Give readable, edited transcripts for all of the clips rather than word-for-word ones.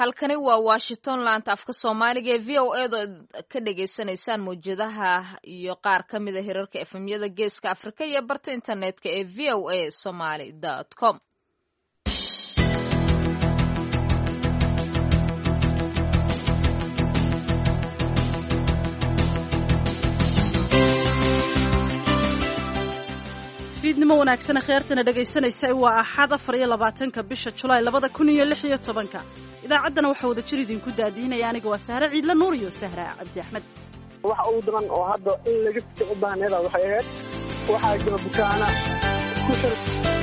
halkani waa Washington laanta afka Soomaaliga ee VOA da ka dhageysanaysaan muujadaha iyo qaar ka mid ah hirarka FM-yada Geeska Afrika iyo barta internetka ee voasomali.com. fiidnimo wanaagsan khayrtana dhagaysanaysa waa Axad 24 bisha Julaay 2016 idaacaddana waxa wada jir idinku daadiinaya aniga waa Sahra Ciidla Nuur iyo Sahra Cabdi Axmed waxa uu daran oo hadda in laga sii u baahnaa waxay ahayd waxa jira bukaana ku shir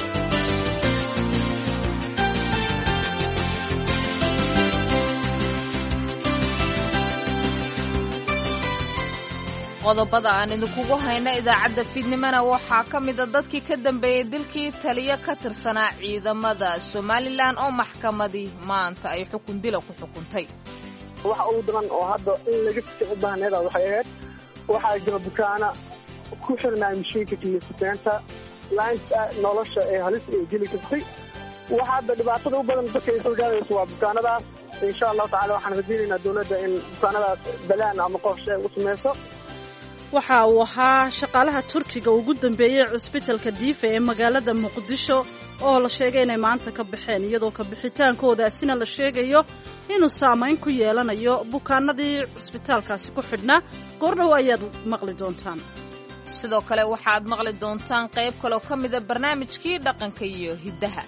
qodobada aan idinkugu hayna idaacadda fiidnimana waxaa ka mid ah dadkii ka dambeeyay dilkii taliya ka tirsanaa ciidamada Somaliland oo maxkamadii maanta ay xukun dil ku xukuntay waxa uu daran oo hadda in laga sii u baahnaa waxay ahayd waxa jira bukaana ku xirnaa mishiinka kiisanta laanta nolosha ee halis ee dili kartay waxa hadda dhibaatada u badan dadka ay soo gaarayso waa bukaanadaas insha Allah taala waxaan rajaynaynaa dawladda in bukaanadaas balaan ama qorshe u sameyso waxa uu ahaa shaqaalaha Turkiga ugu dambeeyay cusbitaalka Diifa ee magaalada Muqdisho oo la sheegay inay maanta ka baxeen iyadoo ka bixitaankooda asina la sheegayo inuu saameyn ku yeelanayo bukaanadii cusbitaalkaasi ku xidhnaa goordhow ayaad maqli doontaan sidoo kale waxaad maqli doontaan qayb kale oo ka mid ah barnaamijkii dhaqanka iyo hidaha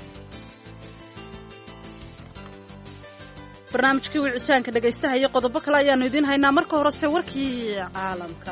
barnaamijkii wicitaanka dhagaystaha iyo qodobo kale ayaanu idin haynaa marka horese warkii caalamka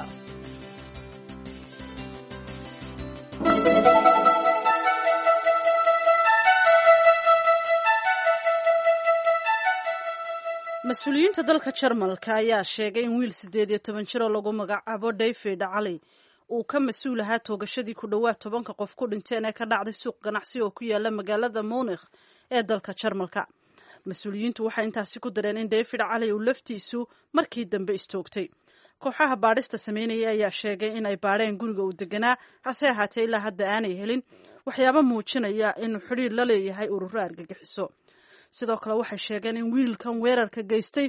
mas-uuliyiinta dalka Jarmalka ayaa sheegay in wiil 18 jir oo lagu magacaabo David Cali uu ka mas'uul ahaa toogashadii ku dhawaad 10 qof ku dhinteen ee ka dhacday suuq ganacsi oo ku yaala magaalada Munich ee dalka Jarmalka mas-uuliyiintu waxay intaasi ku dareen in David Cali uu laftiisu markii dambe istoogtay kooxaha baadhista sameynaya ayaa sheegay in ay baadheen guriga uu deganaa hase ahaatee ilaa hadda aanay helin waxyaabo muujinaya inuu xiriir la leeyahay ururo argagixiso sidoo kale waxay sheegeen in wiilkan weerarka geystay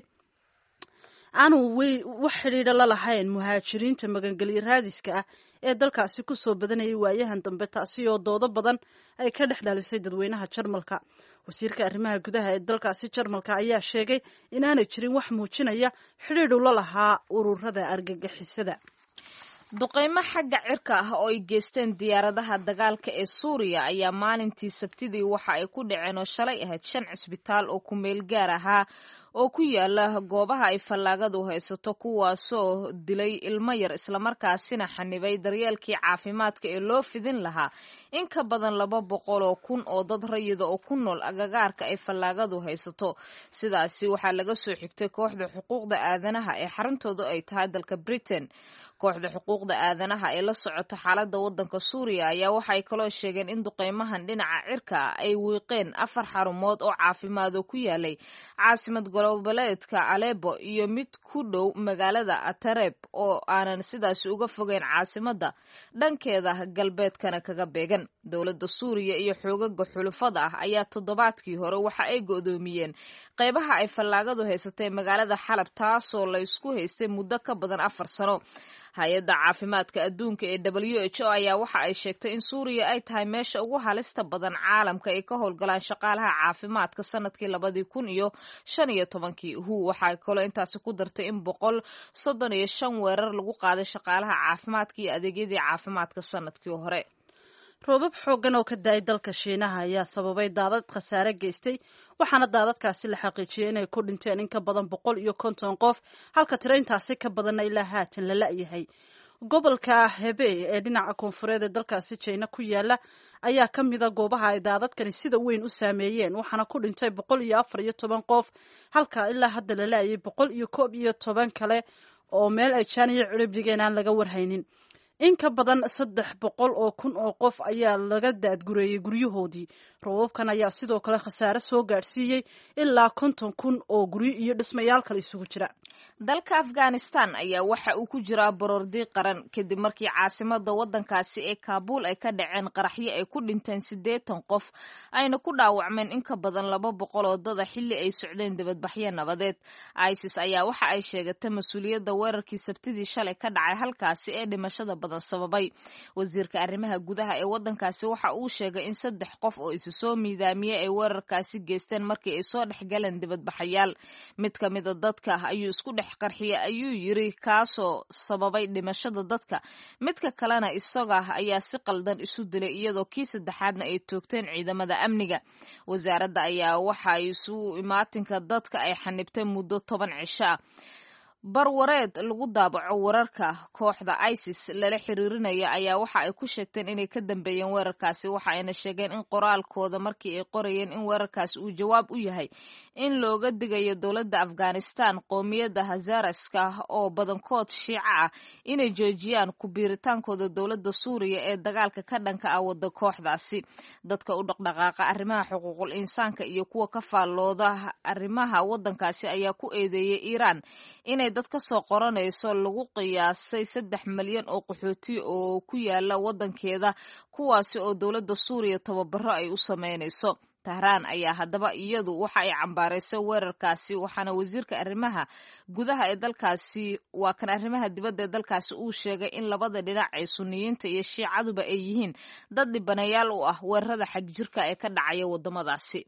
aanu wax xiriir la lahayn muhaajiriinta magangelyo raadiska ah ee dalkaasi ku soo badanayay waayahan dambe taasi oo doodo badan ay ka dhex dhalisay dadweynaha Jarmalka wasiirka arrimaha gudaha ee dalkaasi Jarmalka ayaa sheegay in aanay jirin wax muujinaya xiriir la lahaa ururada argagixisada duqeymo xagga cirka ah oo ay geysteen diyaaradaha dagaalka ee Suuriya ayaa maalintii Sabtidii waxa ay ku dhaceen oo shalay ahayd 5 cisbitaal oo ku meel gaar ahaa oo ku yaala goobaha ay fallaagadu haysato kuwaasoo dilay ilmo yar isla markaasina xanibay daryeelkii caafimaadka ee loo fidin lahaa in ka badan 200,000 oo dad rayid oo ku nool agagaarka ay fallaagadu haysato sidaasi waxaa laga soo xigtay kooxda xuquuqda aadanaha ee xaruntoodu ay tahay dalka Britain kooxda xuquuqda aadanaha ee la socota xaaladda waddanka Suuriya ayaa waxay kaloo sheegeen in duqeymahan dhinaca cirka ay wiiqeen 4 xarumood oo caafimaad oo ku yaalay caasimad goboleedka Aleppo iyo mid ku dhow magaalada Atareb oo aanan sidaas uga fogeyn caasimadda dhankeeda galbeedkana kaga beegan dowladda Suuriya iyo xoogaga xulufada ah ayaa toddobaadkii hore waxa ay go'doomiyeen qaybaha ay fallaagadu haysatay magaalada Xalab taasoo la isku haystay muddo ka badan 4 sano hay'adda caafimaadka adduunka ee WHO ayaa waxa ay sheegtay in Suuriya ay tahay meesha ugu halista badan caalamka ee ka howlgalaan shaqaalaha caafimaadka sanadkii 2015 waxa kaloo intaasi ku dartay in 135 weerar lagu qaaday shaqaalaha caafimaadka iyo adeegyadii caafimaadka sanadkii hore roobab xooggan oo ka daay dalka Shiinaha ayaa sababay daadad khasaare geystay waxaana daadadkaasi la xaqiijiyay inay ku dhinteen in ka badan 150 qof halka tiraintaasi ka badan ilaa haatan la la'yahay gobolka Hebei ee dhinaca koonfureed ee dalkaasi China ku yaala ayaa ka mid ah goobaha ay daadadkani sida weyn u saameeyeen waxaana ku dhintay 114 qof halka ilaa hadda la la'yay 111 kale oo meel ay jaaniyo cirib dhigeen aan laga warhaynin in ka badan 300,000 oo qof ayaa laga daadgureeyey guryahoodii. roobabkan ayaa sidoo kale khasaare soo gaadhsiiyey ilaa 50,000 oo guryo iyo dhismayaal kale isugu jira. dalka Afghanistan ayaa waxa uu ku jiraa baroordi qaran kadib markii caasimada wadankaasi ee Kabul ay ka dhaceen qaraxyo ay ku dhinteen 80 qof ayna ku dhaawacmeen in ka badan 200 oo dad xilli ay socdeen dibadbaxyo nabadeed. ISIS ayaa waxa ay sheegatay mas'uuliyadda weerarkii Sabtidii shalay ka dhacay halkaasi ee dhimashada badan sababay. wasiirka arrimaha gudaha ee wadankaasi waxa uu sheegay in 3 qof oo isu soo miidaamiyay ay weerarkaasi geysteen markii ay soo dhexgaleen dibadbaxayaal. mid ka mid ah dadka ayuu isku dhex qarxiyay ayuu yiri kaasoo sababay dhimashada dadka. midka kalena isaga ayaa si qaldan isu dilay iyadoo kii saddexaadna ay toogteen ciidamada amniga. wasaaradda ayaa waxa ay isu imaatinka dadka ay xanibtay muddo 10 cisho ah. barwareed lagu daabaco wararka kooxda ISIS lala xiriirinaya ayaa waxa ay ku sheegteen inay ka dambeeyeen weerarkaasi. waxa ayna sheegeen in qoraalkooda markii ay qorayeen in weerarkaasi uu jawaab u yahay in looga digayo dowladda Afghanistan qoomiyadda Hazaraska oo badankood Shiica ah inay joojiyaan ku biiritaankooda dowladda Suuriya ee dagaalka ka dhanka ah wada kooxdaasi. dadka u dhaqdhaqaaqa arrimaha xuquuqul insaanka iyo kuwa ka faallooda arrimaha wadankaasi ayaa ku eedeeyay Iiraan inay dad ka soo qoranayso lagu qiyaasay 3 milyan oo qaxooti oo ku yaala wadankeeda kuwaasi oo dowladda Suuriya tababaro ay u sameynayso. Tahraan ayaa haddaba iyadu waxa ay cambaaraysay weerarkaasi waxaana wasiirka arrimaha gudaha ee dalkaasi waa kan arrimaha dibadda ee dalkaasi uu sheegay in labada dhinac ee Sunniyiinta iyo Shiicaduba ay yihiin dad dhibanayaal u ah weerarada xagjirka ee ka dhacaya wadamadaasi.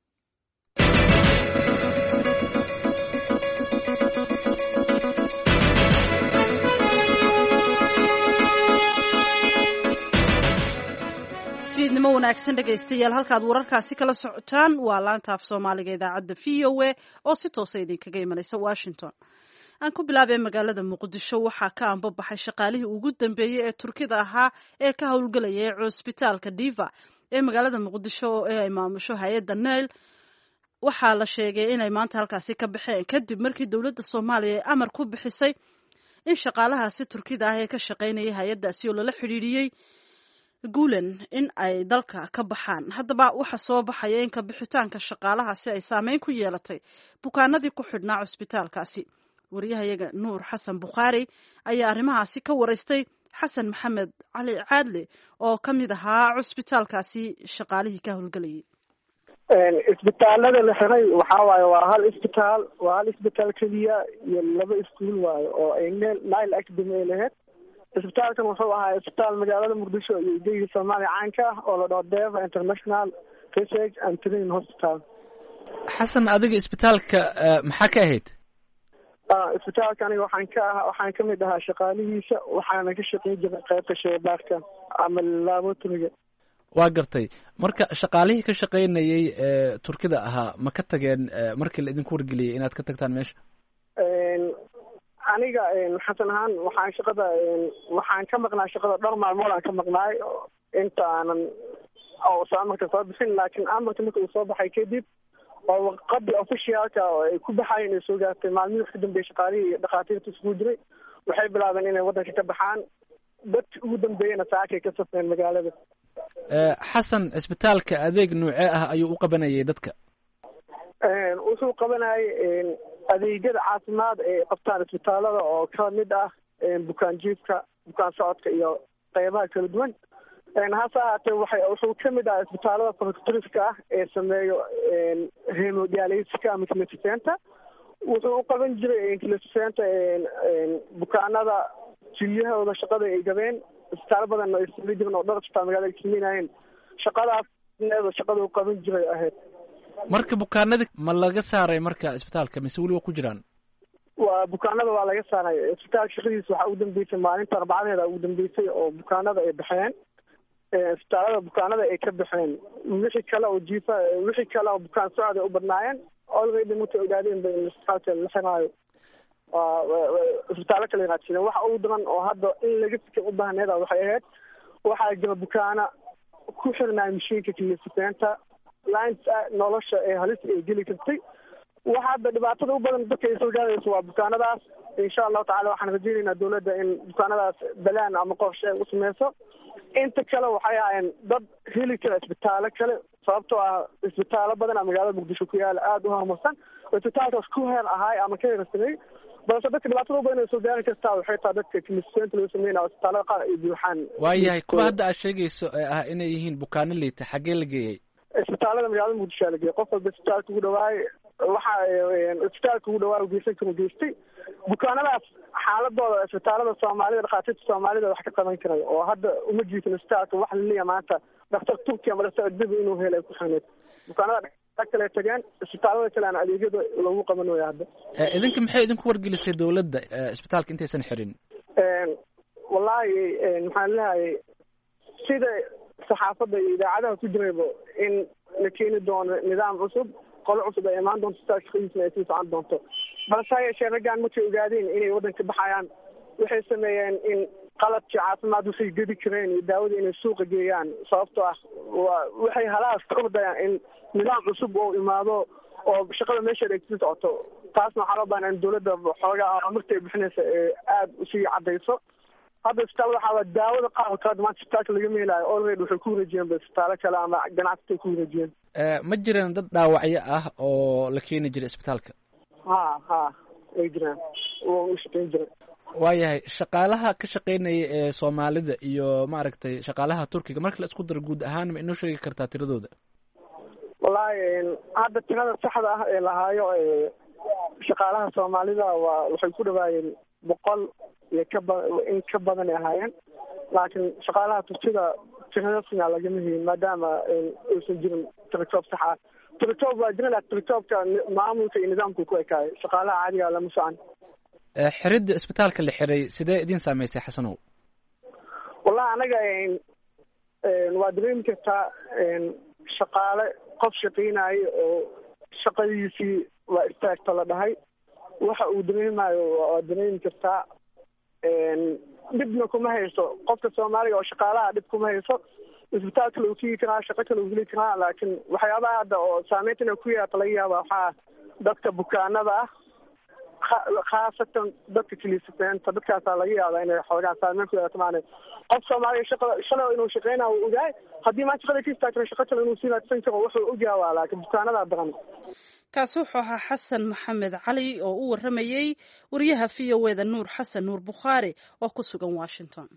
fiidnimo wanaagsan dhegaystayaal halkaad wararkaasi kala socotaan waa laanta af Soomaaliga idaacadda VOA oo si toos ah idinkaga imanaysa Washington. aan ku bilaabay magaalada Muqdisho waxaa ka anbabaxay shaqaalihii ugu dambeeyay ee Turkida ahaa ee ka howlgalaya cusbitaalka Diva ee magaalada Muqdisho ee ay maamusho hay'adda Nile. waxaa la sheegay inay maanta halkaasi ka baxeen kadib markii dowladda Soomaaliya ay amar ku bixisay in shaqaalahaasi Turkida ah ee ka shaqaynaya hay'addaasi oo lala xiriiriyay guulen in ay dalka ka baxaan. haddaba waxa soo baxaya in ka bixitaanka shaqaalahaasi ay saameyn ku yeelatay bukaanadii ku xidhnaa cusbitaalkaasi. wariyahayaga Nuur Xasan Bukhaari ayaa arrimahaasi ka waraystay Xasan Maxamed Cali Caadle oo ka mid ahaa cusbitaalkaasi shaqaalihii ka howlgalayay. isbitaalada la xiray waxaa waaye waa hal isbitaal keliya iyo 2 iskuul waaye oo ay Nile Academy ay lahayd. isbitaalkan wuxuu ahaa isbitaal magaalada Muqdisho iyo deegaanka Soomaaliya caanka ah oo la dhaho Deva International Research and Training Hospital. xasan adiga isbitaalka maxaa ka ahayd? isbitaalka aniga waxaan ka mid ahaa shaqaalihiisa waxaana ka shaqeyn jiray qaybta shaybaarka ama laboratoryga. waa gartay marka shaqaalihii ka shaqeynayay Turkida ahaa ma ka tageen markii la idinku wargeliyay inaad ka tagtaan meesha? aniga xasan ahaan waxaan ka maqnaa shaqada dhowr maalmood aan ka maqnaay inta aanan amarka soo bixin. laakiin amarka marka uu soo baxay kadib oo warqadii officialka oo ay ku baxayeen ay soo gaartay maalmihii wax ka dambeeyay shaqaalihii iyo dhakhaatiirta isugu jiray waxay bilaabeen inay waddanka ka baxaan. dadkii ugu dambeeyana saakay ka safreen magaalada. xasan isbitaalka adeeg noocee ah ayuu u qabanayay dadka? wuxuu qabanayay adeegyada caafimaad ee qabtaan isbitaalada oo ka mid ah bukaan jiifka, bukaan socodka iyo qaybaha kala duwan. hase ahaatee wuxuu ka mid ah isbitaalada protectoriska ah ee sameeyo hemodialysiska ama kilosifeenta. wuxuu u qaban jiray kilosifeenta bukaanada jilyahooda shaqada ay gabeen. isbitaalo badan ay samayn jireen oo dhowr isbitaal magaalada ay sameynayeen. shaqada u qaban jiray ahayd. marka bukaanada ma laga saaray marka isbitaalka mise weli waa ku jiraan? bukaanada waa laga saaray. isbitaalka shaqadiisa waxaa ugu dambeysay maalinta Arbacada ugu dambeysay oo bukaanada ay baxeen. isbitaalada bukaanada ay ka baxeen. wixii kale oo bukaan socod ay u badnaayeen already markay ogaadeen bay isbitaalka la xiraayo isbitaalo kale raadsadeen. waxa ugu daran oo hadda in laga fikir u baahneed waxay ahayd waxaa jira bukaana ku xirnaa mashiinka kilosifeenta lines nolosha ee halis ay geli kartay. waxa hadda dhibaatada u badan dadka ay soo gaarayso waa bukaanadaas insha allahu tacala waxaan rajeynaynaa dawladda in bukaanadaas balaan ama qorshe u sameyso. inta kale waxay ahaayeen dad heli kara isbitaalo kale, sababtoo ah isbitaalo badan magaalada muqdisho ku yaala aada u horumarsan oo isbitaalkaas ku heer ahaay ama ka heersamey, balse dadka dhibaatada uba inay soo gaari kartaa waxay tahay dadka kimisteenta loo sameynaya isbitaalada qaar ay buuxaan. waayahay kuwa hadda aad sheegayso ee ah inay yihiin bukaano liita xaggee la geeyey? isbitaalada magaalada muqdisho la geeyey. qof walba isbitaalka ugu dhawaay waxa isbitaalka ugu dhawaay geysan karo geystay. bukaanadaas xaaladooda isbitaalada Soomaalida, dhakhaatiirta Soomaalida wax ka qaban karay oo hadda uma jiifin isbitaalka wax la leeyahay maanta dhakhtar Turkiya ama dhakhtar dib inuu helay ku xaneed. bukaanada kale tagaan isbitaalada kale aan adeegyada lagu qaban waayo hadda. idinka maxay idinku wargelisay dawladda isbitaalka intaysan xirin? wallahi maxaan leeyahay sida saxaafadda iyo idaacadaha ku jirayba in la keeni doono nidaam cusub, qolo cusub ay imaan doonto, isbitaalka shaqadiisana ay sii socon doonto. balse hayeeshee raggaan markay ogaadeen inay waddanka baxayaan waxay sameeyeen in qalabkii caafimaad waxay gedi kareen iyo daawada inay suuqa geeyaan. sababtoo ah waxay halaas ka ordayaan in nidaam cusub oo imaado oo shaqada meesheeda ay kasii socoto. taasna waxaa loo baahnaa in dawladda xoogaa markay bixinaysa ee aada usii caddayso. hadda isbitaal waxaa daawada qaar kale maanta isbitaalka lagama helaayo, already waxay ku wareejiyeen isbitaalo kale ama ganacsiga ku wareejiyeen. ma jiraan dad dhaawacyo ah oo la keeni jiray isbitaalka? ha way jiraan oo u shaqeyn jiray. waayahay shaqaalaha ka shaqeynaya ee Soomaalida iyo maaragtay shaqaalaha Turkiga marka la isku daro guud ahaan ma inoo sheegi kartaa tiradooda? wallahi hadda tirada saxda ah ee lahaayo shaqaalaha Soomaalida waxay ku dhawaayeen 100 iyo in ka badan ay ahaayeen, laakiin shaqaalaha Turkiga tiradaasna lagama helin maadaama aysan jirin tirkoob sax ah. tirkoob waa jirin, laakiin tirkoobka maamulka iyo nidaamku ku ekaay, shaqaalaha caadiga lama socon. xiridda isbitaalka la xiray sidee idin saameysay Xasanow? wallahi anaga waa dareemi kartaa shaqaale qof shaqeynayo oo shaqadiisii waa istaagta la dhahay, waxa uu dareemayo waa dareemi kartaa. dhibna kuma hayso qofka Soomaaliga oo shaqaalaha, dhib kuma hayso. isbitaalka lagu kii karaa, shaqo kale lagu heli karaa, laakiin waxyaabaha hadda oo saameynta ku yeelata laga yaaba waxaa dadka bukaanada ah, khaasatan dadka kiliisateenta, dadkaasaa laga yaabaa inay xoogaa saameyn ku yeelato. maana qof Soomaaliga shalay inuu shaqeynayo uu ogaay, haddii maanta shaqada ka istaagtana shaqo kale inuu sii raadsan karo wuxuu ogaawaa, laakiin bukaanada daran. kaasi wuxuu ahaa xasan maxamed cali oo u waramayey wariyaha VOA-da nuur xasan nuur bukhaari oo ku sugan Washington.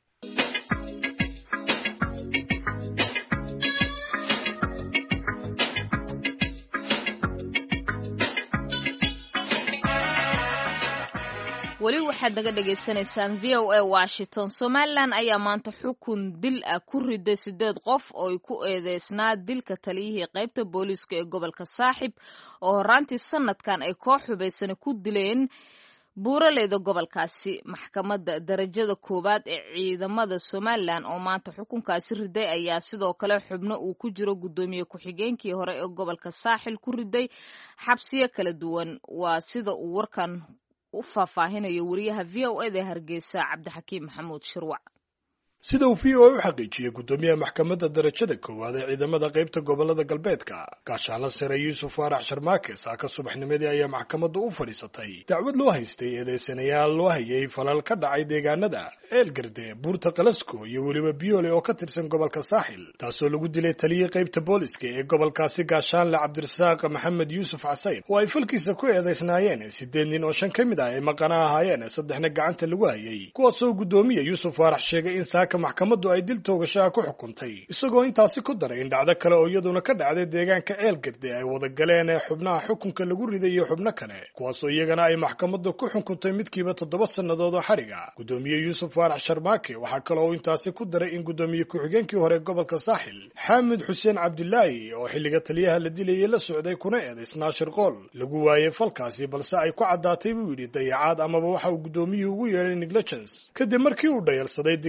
weli waxaad naga dhagaysanaysaan VOA Washington. Somaliland ayaa maanta xukun dil ah ku riday 8 qof oo ay ku eedeysnaa dilka taliyihii qaybta booliiska ee gobolka Saaxib oo horaantii sanadkan ay koox hubaysan ku dileen buuraleyda gobolkaasi. maxkamadda darajada koowaad ee ciidamada Somaliland oo maanta xukunkaasi riday ayaa sidoo kale xubno uu ku jiro gudoomiye ku-xigeenkii hore ee gobolka Saaxil ku riday xabsiyo kala duwan. waa sida uu warkan u faahfaahinayo wariyaha VOA-da Hargeysa Cabdixakiim Maxamuud Shirwac. sida uu VOA u xaqiijiyay gudoomiyaha maxkamadda darajada koowaad ee ciidamada qaybta gobolada galbeedka gaashaanle sare Yuusuf Faarax Sharmaake saaka subaxnimadii ayaa maxkamaddu u fadhiisatay dacwad loo haystay eedeysanayaal loo hayay falal ka dhacay deegaanada Eelgarde, Buurta Qalasko iyo weliba Biyoole oo ka tirsan gobolka Saaxil, taasoo lagu dilay taliyihii qaybta booliska ee gobolkaasi gaashaanle Cabdirasaaq Maxamed Yuusuf Casayn oo ay falkiisa ku eedeysnaayeen 8 nin oo 5 ka mid ah ay maqana ahaayeen 3na gacanta lagu hayay, kuwaasoo gudoomiye Yuusuf Faarax sheegay in maxkamaddu ay dil toogashaha ku xukuntay, isagoo intaasi ku daray in dhacdo kale oo iyaduna ka dhacday deegaanka Eelgarde ay wada galeen xubnaha xukunka lagu riday iyo xubno kale, kuwaasoo iyagana ay maxkamaddu ku xukuntay midkiiba 7 sannadood oo xadhiga. gudoomiye Yuusuf Faarax Sharmaake waxaa kale oo intaasi ku daray in gudoomiye ku-xigeenkii hore gobolka Saaxil Xaamid Xuseen Cabdilaahi oo xilliga taliyaha la dilayay la socday kuna eedeysnaa shirqool lagu waayay falkaasi, balse ay ku caddaatay buu yidhi dayacaad amaba waxa uu gudoomiyuhu ugu yeedhay negligence kadib markii uu dhayalsaday digniin laga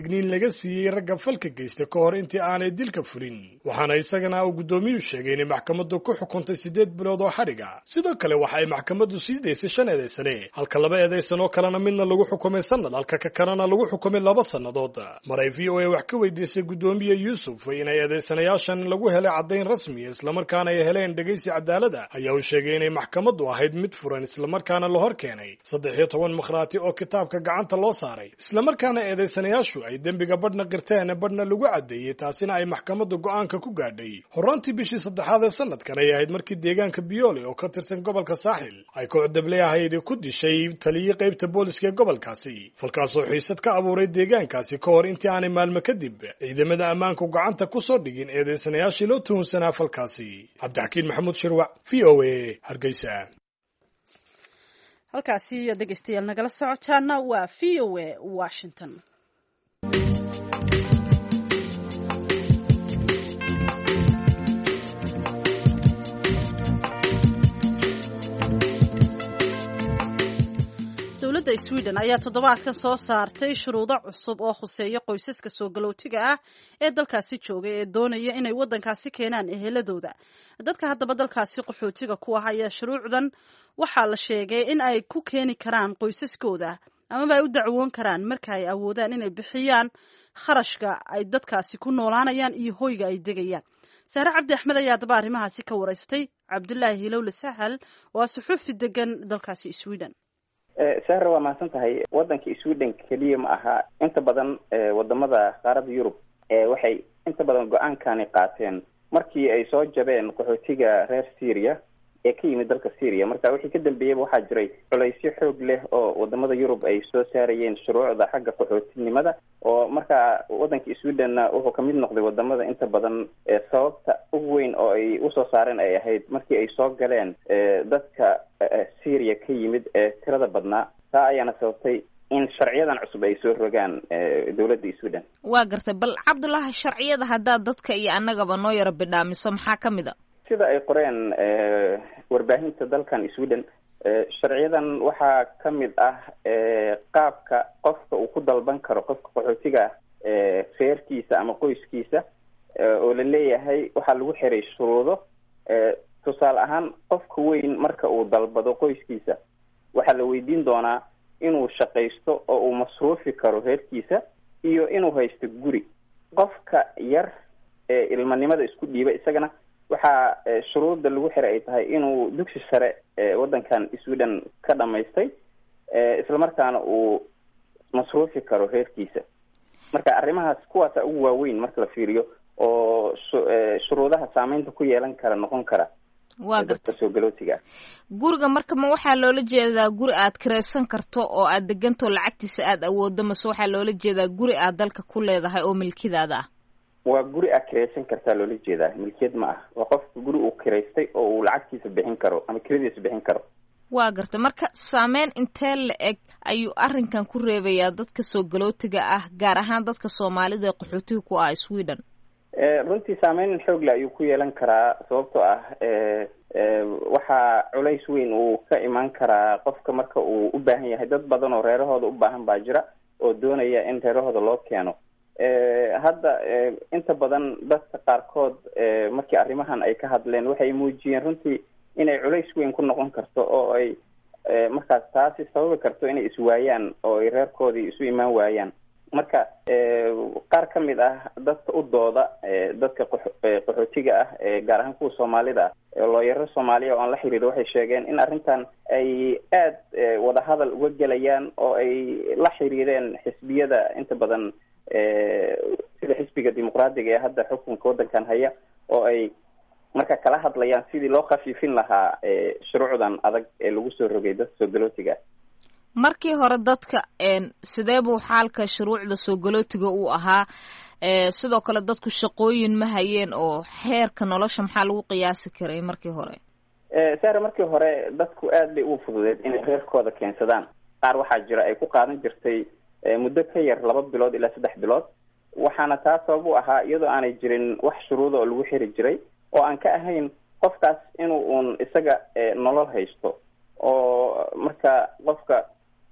laga siiyey ragga falka geysta ka hor intii aanay dilka fulin waxaana isagana uu guddoomiyuhu sheegay inay maxkamaddu ku xukuntay 8 bilood oo xadhiga sidoo kale waxa ay maxkamaddu sii daysay 5 eedaysane halka 2 eedaysan oo kalena midna lagu xukumay sanad halka ka kalena lagu xukumay 2 sannadood maray VOA wax ka weydiisay guddoomiye Yuusuf inay eedaysanayaashan lagu helay caddayn rasmi isla markaana ay heleen dhageysi cadaalada ayaa uu sheegay inay maxkamaddu ahayd mid furan isla markaana la hor keenay 13 makhraati oo kitaabka gacanta loo saaray isla markaana eedaysanayaashu ay dembiga badhna qirteen badhna lagu cadeeyay taasina ay maxkamaddu go'aanka ku gaadhay horaantii bishii 3 ee sanadkan ay ahayd markii deegaanka Biyoole oo ka tirsan gobolka Saaxil ay koox dable ahayd ku dishay taliyay qaybta booliska gobolkaasi falkaasoo xiisad ka abuuray deegaankaasi ka hor intii aanay maalmo kadib ciidamada ammaanku gacanta ku soo dhigin eedaysanayaashii loo tuhunsanaa falkaasi Cabdixakiin Maxamuud Shirwac VOA Hargeysa halkaasi dhegeystayaal nagala socotaana waa VOA Washington dowladda Sweden ayaa toddobaadkan soo saartay shuruudo cusub oo khuseeya qoysaska soo galootiga ah ee dalkaasi jooga ee doonaya inay waddankaasi keenaan eheladooda dadka haddaba dalkaasi qaxootiga ku ah ayaa shuruucdan waxaa la sheegay in ay ku keeni karaan qoysaskooda amaba ay u dacwoon karaan marka ay awoodaan inay bixiyaan kharashka ay dadkaasi ku noolaanayaan iyo hoyga ay degayaan Sahra Cabdi Axmed ayaa haddaba arrimahaasi ka waraystay Cabdullaahi Hilowle Sahal oo suxufi degan dalkaasi Sweden sahra waa mahadsan tahay waddanka Sweden kaliya ma aha inta badan wadamada qaaradda Yurub waxay inta badan go'aankani qaateen markii ay soo jabeen qaxootiga reer Syria ee ka yimid dalka Syria marka wixii ka dambeeyay waxaa jiray culaysyo xoog leh oo wadamada Yurub ay soo saarayeen shuruucda xagga qaxootinimada oo marka waddanka Sweden wuxuu ka mid noqday wadamada inta badan sababta ugu weyn oo ay u soo saareen ay ahayd markii ay soo galeen dadka Syria ka yimid ee tirada badnaa taa ayaana sababtay in sharciyadan cusub ay soo rogaan dawladda Sweden waa gartay bal Cabdullaahi sharciyada hadda dadka iyo annagaba noo yara bidhaamiso maxaa kamid ah sida ay qoreen warbaahinta dalkan Sweden sharciyadan waxaa ka mid ah qaabka qofka uu ku dalban karo qofka qaxootiga feerkiisa ama qoyskiisa oo la leeyahay waxaa lagu xiray shuruudo tusaale ahaan qofka weyn marka uu dalbado qoyskiisa waxaa la weydiin doonaa inuu shaqaysto oo uu masruufi karo reerkiisa iyo inuu haysto guri qofka yar ee ilmanimada isku dhiiba isagana waxaa shuruudda lagu xiray ay tahay inuu dugsi sare waddankan Sweden ka dhamaystay isla markaana uu masruufi karo reerkiisa marka arrimahaas kuwaasa ugu waaweyn marka la fiiriyo oo shuruudaha saameynta ku yeelan kara noqon kara waa garta soo galootiga guriga marka ma waxaa loola jeedaa guri aad kiraysan karto oo aad deganto lacagtiisa aad awooddo mase waxaa loola jeedaa guri aad dalka ku leedahay oo milkidaada ah waa guri aad kiraysan kartaa loola jeedaa milkiyad ma ah waa qofka guri uu kiraystay oo uu lacagtiisa bixin karo ama kiradiisa bixin karo waa garta marka saameyn intee la eg ayuu arrinkan ku reebayaa dadka soo galootiga ah gaar ahaan dadka Soomaalida ee qaxootiga ku ah Sweden runtii saameyn xoog leh ayuu ku yeelan karaa sababtoo ah waxaa culays weyn uu ka imaan karaa qofka marka uu u baahan yahay dad badan oo reerahooda u baahan baa jira oo doonaya in reerahooda loo keeno hadda inta badan dadka qaarkood markii arrimahan ay ka hadleen waxay muujiyeen runtii inay culays weyn ku noqon karto oo ay markaas taasi sababi karto inay iswaayaan oo ay reerkoodii isu imaan waayaan marka qaar ka mid ah dadka u dooda dadka qaxootiga ah gaar ahaan kuwa Soomaalida ah looyaro Soomaaliya oo aan la xiriiro waxay sheegeen in arrintan ay aad wada hadal uga gelayaan oo ay la xiriireen xisbiyada inta badan sida xisbiga dimuqraadiga ee hadda xukunka waddankan haya oo ay marka kala hadlayaan sidii loo khafiifin lahaa shuruucdan adag ee lagu soo rogay dadka soo galootiga markii hore dadka sidee buu xaalka shuruucda soo galootiga uu ahaa sidoo kale dadku shaqooyin ma hayeen oo heerka nolosha maxaa lagu qiyaasi karay markii hore sare markii hore dadku aad bay u fududeed inay reerkooda keensadaan qaar waxaa jira ay ku qaadan jirtay muddo ka yar 2 bilood ilaa 3 bilood waxaana taas sabab u ahaa iyadoo aanay jirin wax shuruudo oo lagu xiri jiray oo aan ka ahayn qofkaas inuu isaga nolol haysto oo marka qofka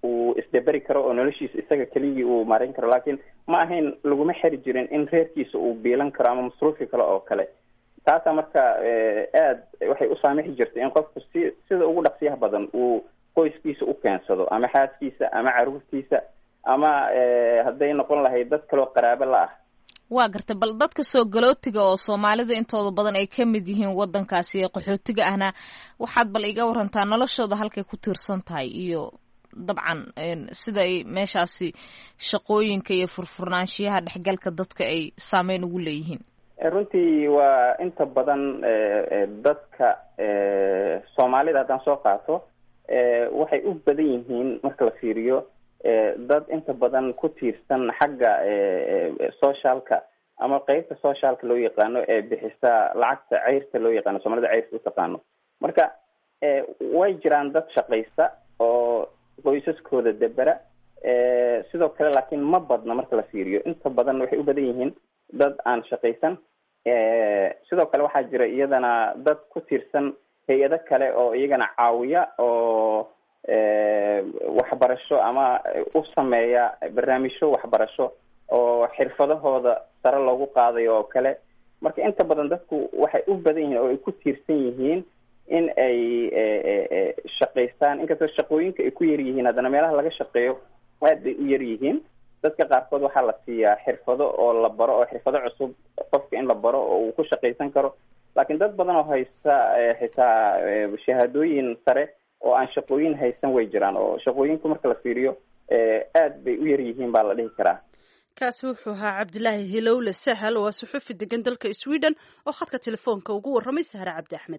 uu isdaberi karo oo noloshiisa isaga keligii uu maarayn karo, laakiin ma ahayn laguma xeri jirin in reerkiisa uu biilan karo ama masruufi kale oo kale. taasaa marka aad waxay u saamixi jirtay in qofku sida ugu dhaqsiyaha badan uu qoyskiisa u keensado, ama xaaskiisa ama caruurtiisa ama hadday noqon lahayd dad kaloo qaraabo la ah. waa garta, bal dadka soo galootiga oo soomaalida intooda badan ay ka mid yihiin waddankaasi ee qaxootiga ahna waxaad bal iga warantaa noloshooda halkay ku tiirsan tahay iyo dabcan sida ay meeshaasi shaqooyinka iyo furfurnaanshiyaha dhexgalka dadka ay saameyn ugu leeyihiin. runtii waa inta badan dadka soomaalida haddaan soo qaato waxay u badan yihiin marka la fiiriyo dad inta badan ku tiirsan xagga socialka ama qeybta socialka loo yaqaano ee bixisa lacagta ceyrta loo yaqaano, soomaalida ceyrta u taqaano. marka way jiraan dad shaqaysta oo qoysaskooda debera, sidoo kale laakiin ma badna marka la fiiriyo. inta badan waxay u badan yihiin dad aan shaqaysan. sidoo kale waxaa jira iyadana dad ku tiirsan hay-ado kale oo iyagana caawiya oo waxbarasho ama u sameeya barnaamijyo waxbarasho oo xirfadahooda sare loogu qaadayo oo kale. marka inta badan dadku waxay u badan yihiin oo ay ku tiirsan yihiin in ay shaqaystaan, inkastoo shaqooyinka ay ku yar yihiin, haddana meelaha laga shaqeeyo aad bay u yar yihiin. dadka qaarkood waxaa la siiyaa xirfado oo la baro, oo xirfado cusub qofka in la baro oo uu ku shaqaysan karo. laakiin dad badan oo haysta xitaa shahaadooyin sare oo aan shaqooyin haysan way jiraan, oo shaqooyinku marka la fiiriyo aad bay u yar yihiin baa la dhihi karaa. kaasi wuxuu ahaa cabdilaahi hilowle sahal, waa suxufi degan dalka Sweden oo khadka telefoonka ugu warramay Sahra Cabdi Axmed.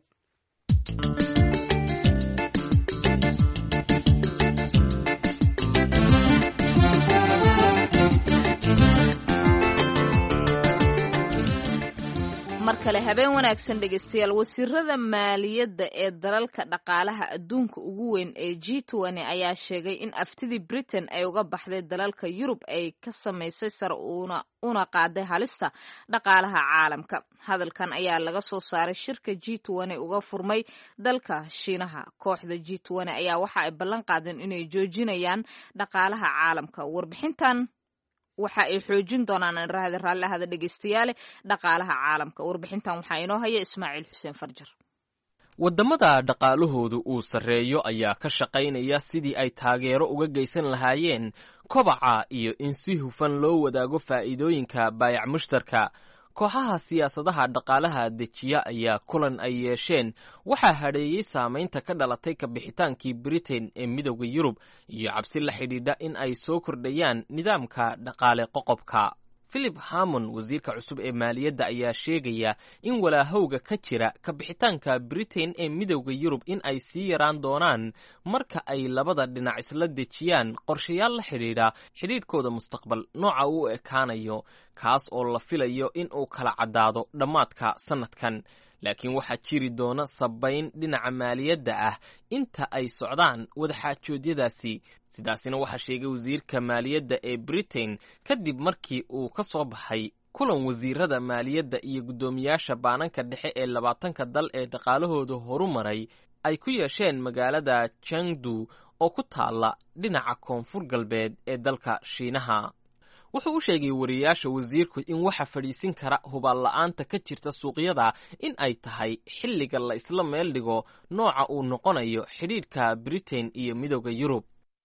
mar kale habeen wanaagsan dhegeystayaal. wasiirada maaliyadda ee dalalka dhaqaalaha adduunka ugu weyn ee G20 ayaa sheegay in aftidii Britain ay uga baxday dalalka Yurub ay ka samaysay sare una qaaday halista dhaqaalaha caalamka. hadalkan ayaa laga soo saaray shirka G20 uga furmay dalka Shiinaha. kooxda G20 ayaa waxa ay ballan qaadeen inay joojinayaan dhaqaalaha caalamka. warbixintan waxa ay xoojin doonaan raallahada dhegeystayaale dhaqaalaha caalamka. warbixintan waxaa inoo haya Ismaaciil Xuseen Farjar. waddamada dhaqaalahoodu uu sarreeyo ayaa ka shaqaynaya sidii ay taageero uga geysan lahaayeen kobaca iyo in si hufan loo wadaago faa'iidooyinka baayac mushtarka. kooxaha siyaasadaha dhaqaalaha dejiya ayaa kulan ay yeesheen waxaa hadheeyey saamaynta ka dhalatay kabixitaankii Britain ee midowda Yurub iyo cabsi la xidhiidha in ay soo kordhayaan nidaamka dhaqaale qoqobka. Philip Hammond, wasiirka cusub ee maaliyadda, ayaa sheegaya in walaahowga ka jira kabixitaanka Britain ee midowda Yurub in ay sii yaraan doonaan marka ay labada dhinac isla dejiyaan qorshayaal la xidhiidha xidhiidhkooda mustaqbal nooca uu ekaanayo, kaas oo la filayo in uu kala caddaado dhammaadka sanadkan. laakiin waxaa jiri doona sabayn dhinaca maaliyadda ah inta ay socdaan wadaxaajoodyadaasi. sidaasina waxaa sheegay wasiirka maaliyadda ee Britain kadib markii uu ka soo baxay kulan wasiirada maaliyadda iyo guddoomiyaasha baananka dhexe ee 20 dal ee dhaqaalahooda horumaray ay ku yeesheen magaalada Chengdu oo ku taala dhinaca koonfur galbeed ee dalka Shiinaha. wuxuu u sheegay wariyaasha wasiirku in waxa fadhiisin kara hubaal la'aanta ka jirta suuqyada in ay tahay xilliga la isla meel dhigo nooca uu noqonayo xidhiidhka Britain iyo midowda Yurub.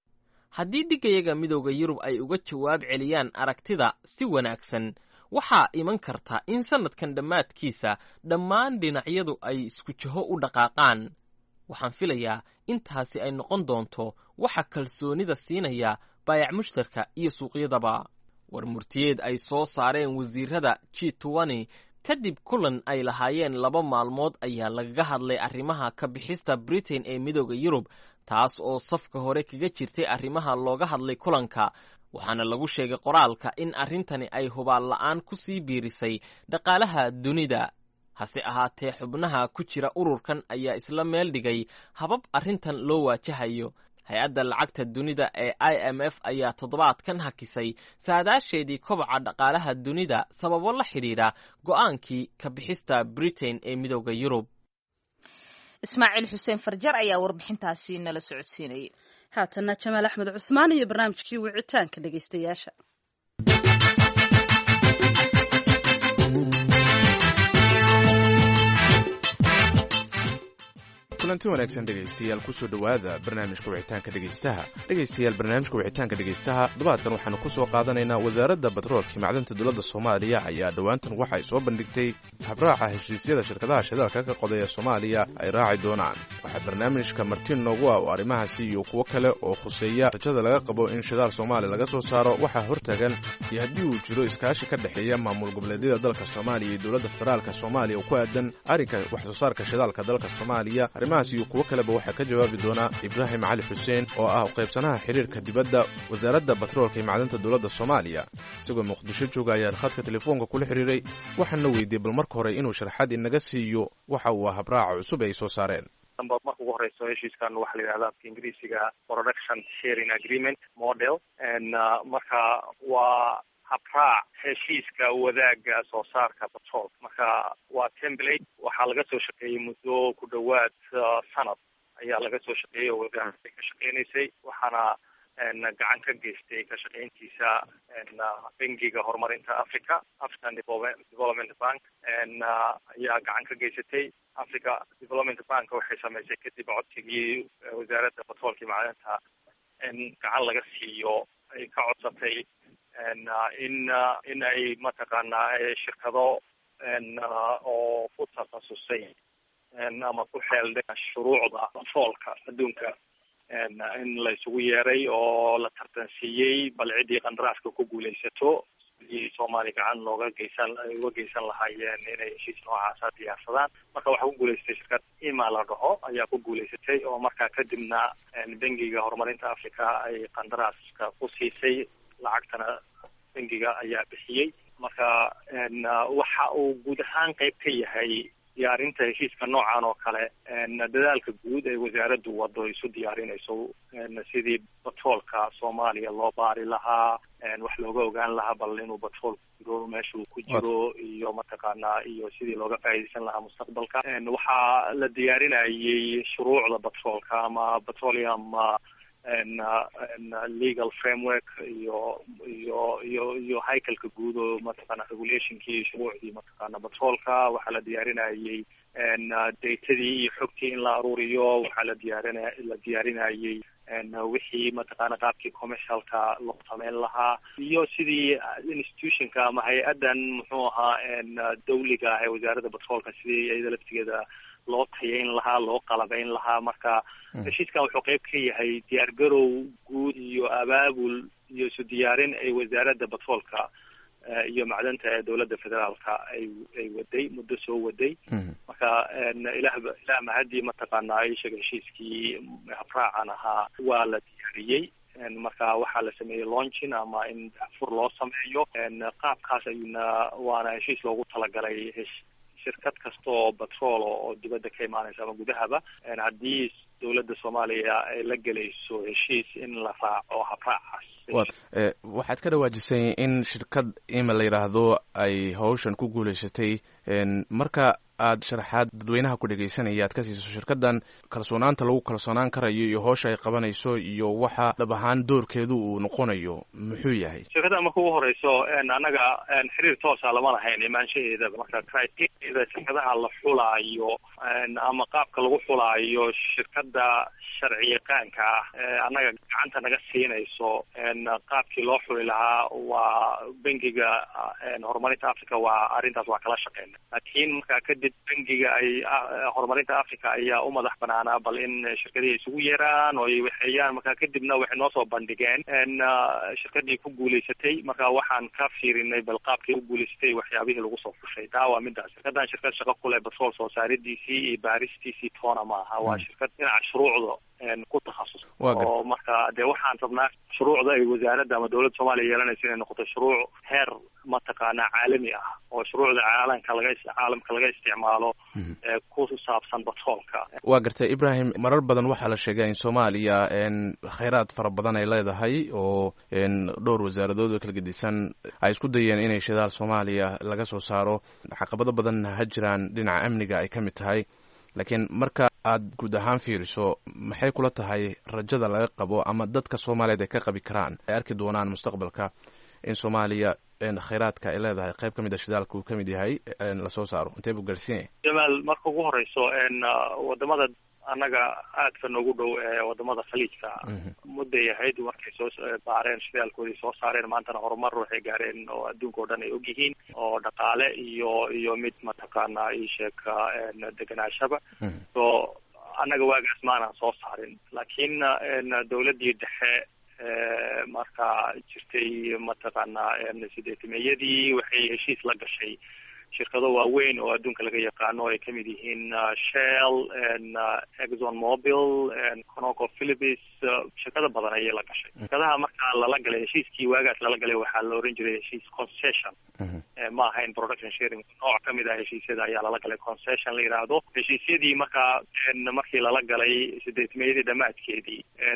haddii dhigayaga midowda Yurub ay uga jawaab celiyaan aragtida si wanaagsan, waxaa iman karta in sanadkan dhammaadkiisa dhammaan dhinacyadu ay isku jaho u dhaqaaqaan. waxaan filayaa intaasi ay noqon doonto waxa kalsoonida siinaya baayac mushtarka iyo suuqyadaba. war murtiyeed ay soo saareen wasiirada G20 kadib kulan ay lahaayeen 2 maalmood ayaa lagaga hadlay arrimaha ka bixista Britain ee midowda Yurub, taas oo safka hore kaga jirtay arrimaha looga hadlay kulanka. waxaana lagu sheegay qoraalka in arrintani ay hubaal la'aan ku sii biirisay dhaqaalaha dunida. hase ahaatee xubnaha ku jira ururkan ayaa isla meel dhigay habab arrintan loo waajahayo. hay-adda lacagta dunida ee IMF ayaa toddobaadkan hakisay saadaasheedii kobaca dhaqaalaha dunida sababo la xidhiidha go'aankii ka bixista Britain ee midowda Yurub. Ismaaciil Xuseen Farjar ayaa warbixintaasi nala socodsiinayay. haatana jamaal axmed cusmaan iyo barnaamijkii wicitaanka dhegaystayaasha. kulanti wanaagsan dhegaystayaal kusoo dhowaada barnaamijka wicitaanka dhegaystaha. dhegaystayaal barnaamijka wicitaanka dhegaystaha toddobaadkan waxaanu ku soo qaadanaynaa wasaaradda batroolka macdanta dowladda soomaaliya ayaa dhowaantan waxa ay soo bandhigtay habraaca heshiisyada shirkadaha shidaalka ka qodeeya soomaaliya ay raaci doonaan. waxaa barnaamijka martiin noogu ah oo arrimahaasi iyo kuwo kale oo khuseeya rajada laga qabo in shidaal soomaaliya laga soo saaro waxaa hortaagan iyo haddii uu jiro iskaashi ka dhexeeya maamul goboleedyada dalka soomaaliya iyo dowladda federaalka soomaaliya oo ku aadan arrinka wax soo saarka shidaalka dalka soomaaliya. arrimahaas iyo kuwo kaleba waxaa ka jawaabi doona ibraahim cali xuseen oo ah qaybsanaha xiriirka dibadda wasaaradda batroolka iyo macdanta dowladda soomaaliya. isagoo muqdisho jooga ayaan khadka telefoonka kula xiriiray waxaana weydiiyey bal marka hore inuu sharaxaad inaga siiyo waxa uu habraaca cusub ay soo saareen. marka ugu horeyso heshiiskan waxaa la yidhahdaa afka ingiriisiga production sharing agreement model marka waa habraac heshiiska wadaaga soo saarka batroolka. marka waa template waxaa laga soo shaqeeyey muddo ku dhowaad sanad ayaa laga soo shaqeeyey oo wasaaradda ka shaqeynaysay waxaana gacan ka geystay ka shaqeyntiisa bangiga horumarinta africa african development bank ayaa gacan ka geysatay. africa development bank waxay samaysay kadib codsigii wasaaradda batroolka iyo macdanta in gacan laga siiyo ay ka codsatay in ay mataqaanaa shirkado oo ku takhasusay ama ku xeeldheen shuruucda batroolka adduunka in la isugu yeeray oo la tartansiiyey bal ciddii qandaraaska ku guulaysato sidii soomaaliya gacan uga geysan lahaayeen inay heshiis noocaasa diyaarsadaan. marka waxaa ku guulaysatay shirkad ima la dhaho ayaa ku guulaysatay oo markaa kadibna bangiga horumarinta africa ay qandaraaska ku siisay lacagtana bangiga ayaa bixiyey. marka waxa uu guud ahaan qayb ka yahay diyaarinta heshiiska noocan oo kale dadaalka guud ee wasaaraddu wado isu diyaarinayso sidii batroolka soomaaliya loo baari lahaa wax looga ogaan lahaa bal inuu batrool jiro meesha uu ku jiro iyo mataqaanaa iyo sidii looga faa'iidaysan lahaa mustaqbalka. waxaa la diyaarinayay shuruucda batroolka ama petroleum legal framework iyo haykalka guud oo mataqaana regulationkii shuruucdii mataqaana batroolka. waxaa la diyaarinayay datadii iyo xogtii in la aruuriyo. waxaa la diyaarinayay wixii mataqaana qaabkii commercialka loo sameyn lahaa iyo sidii institutionka ama hay-addan muxuu ahaa dawliga ah ee wasaaradda batroolka sidii iyada laftigeeda loo tayayn lahaa loo qalabayn lahaa. marka heshiiskan wuxuu qayb ka yahay diyaargarow guud iyo abaabul iyo isu diyaarin ay wasaaradda batroolka iyo macdanta ee dowladda federaalka ay waday muddo soo waday. marka ilaah mahadii mataqaanaa ay sheegay heshiiskii habraacan ahaa waa la diyaariyey. marka waxaa la sameeyey launching ama in fur loo sameeyo qaabkaas ayuuna waana heshiis loogu talagalay shirkad kasta oo batrool oo dibadda ka imaanaysa ama gudahaba haddii dowladda soomaaliya ay la gelayso heshiis in la raaco habraacaas. waxaad ka dhawaajisay in shirkad ima la yidhaahdo ay hawshan ku guulaysatay. marka aad sharaxaad dadweynaha ku dhegaysanaya aad ka siiso shirkaddan kalsoonaanta lagu kalsoonaan karayo iyo hawsha ay qabanayso iyo waxa dhab ahaan doorkeedu uu noqonayo muxuu yahay? shirkadda marka ugu horeyso annaga xiriir toosa lama lahayn imaanshaheeda. marka criteria shirkadaha la xulaayo ama qaabka lagu xulaayo shirkadda sharci yaqaanka ah annaga gacanta naga siinayso qaabkii loo xuli lahaa waa bangiga horumarinta africa waa arrintaas waa kala shaqeyna. laakiin markaa kadib bangiga ay horumarinta africa ayaa u madax banaanaa bal in shirkadihii isugu yeeraan oo ay waxeeyaan. marka kadibna waxay noo soo bandhigeen shirkadii ku guulaysatay. marka waxaan ka fiirinay bal qaabkii u guulaysatay waxyaabihii lagu soo fushay. taa waa midaas. shirkaddan shirkad shaqo ku leh batrool soo saaridiisii iyo baaristiisii toona maaha. waa shirkad dhinaca shuruucda ku takhasus oo marka dee waxaan rabnaa shuruucda ay wasaaradda ama dowladda soomaaliya yeelanaysa inay noqoto shuruuc heer mataqaanaa caalami ah oo shuruucda caalamka laga isticmaalo ku saabsan batroolka. waa gartay ibrahim, marar badan waxaa la sheegaa in soomaaliya khayraad fara badan ay leedahay oo dhowr wasaaradood oo kala gedisan ay isku dayeen inay shidaal soomaaliya laga soo saaro. caqabado badanna ha jiraan dhinaca amniga ay ka mid tahay. laakiin marka aad guud ahaan fiiriso maxay kula tahay rajada laga qabo ama dadka soomaaliyeed ay ka qabi karaan ay arki doonaan mustaqbalka in soomaaliya khayraadka ay leedahay qayb ka mid a shidaalka uu ka mid yahay lasoo saaro intee buu gaarsiinaya jamaal marka ugu horeyso wadamada annaga aadka noogu dhow wadamada khaliijka mudday ahayd markay soo baareen shidaalkoodii soo saareen maantana horumar waxay gaareen oo adduunka oo dhan ay ogyihiin oo dhaqaale iyo mid mataqaana isheeg deganaashaba so annaga waagaas maanaan soo saarin laakiin dawladdii dhexe marka jirtay mataqaana sideetimeyadii waxay heshiis la gashay shirkado waaweyn oo adduunka laga yaqaano ay kamid yihiin Shell, Exxon Mobil, ConocoPhillips, shirkado badan ayay la gashay. Shirkadaha marka lala galay heshiiskii waagaas lala galay waxaa la oran jiray heshiis concession, ma ahayn production sharing. Nooc kamid ah heshiisyada ayaa lala galay concession la yiraahdo. Heshiisyadii markii lala galay sideetimeyadii dhamaadkeedii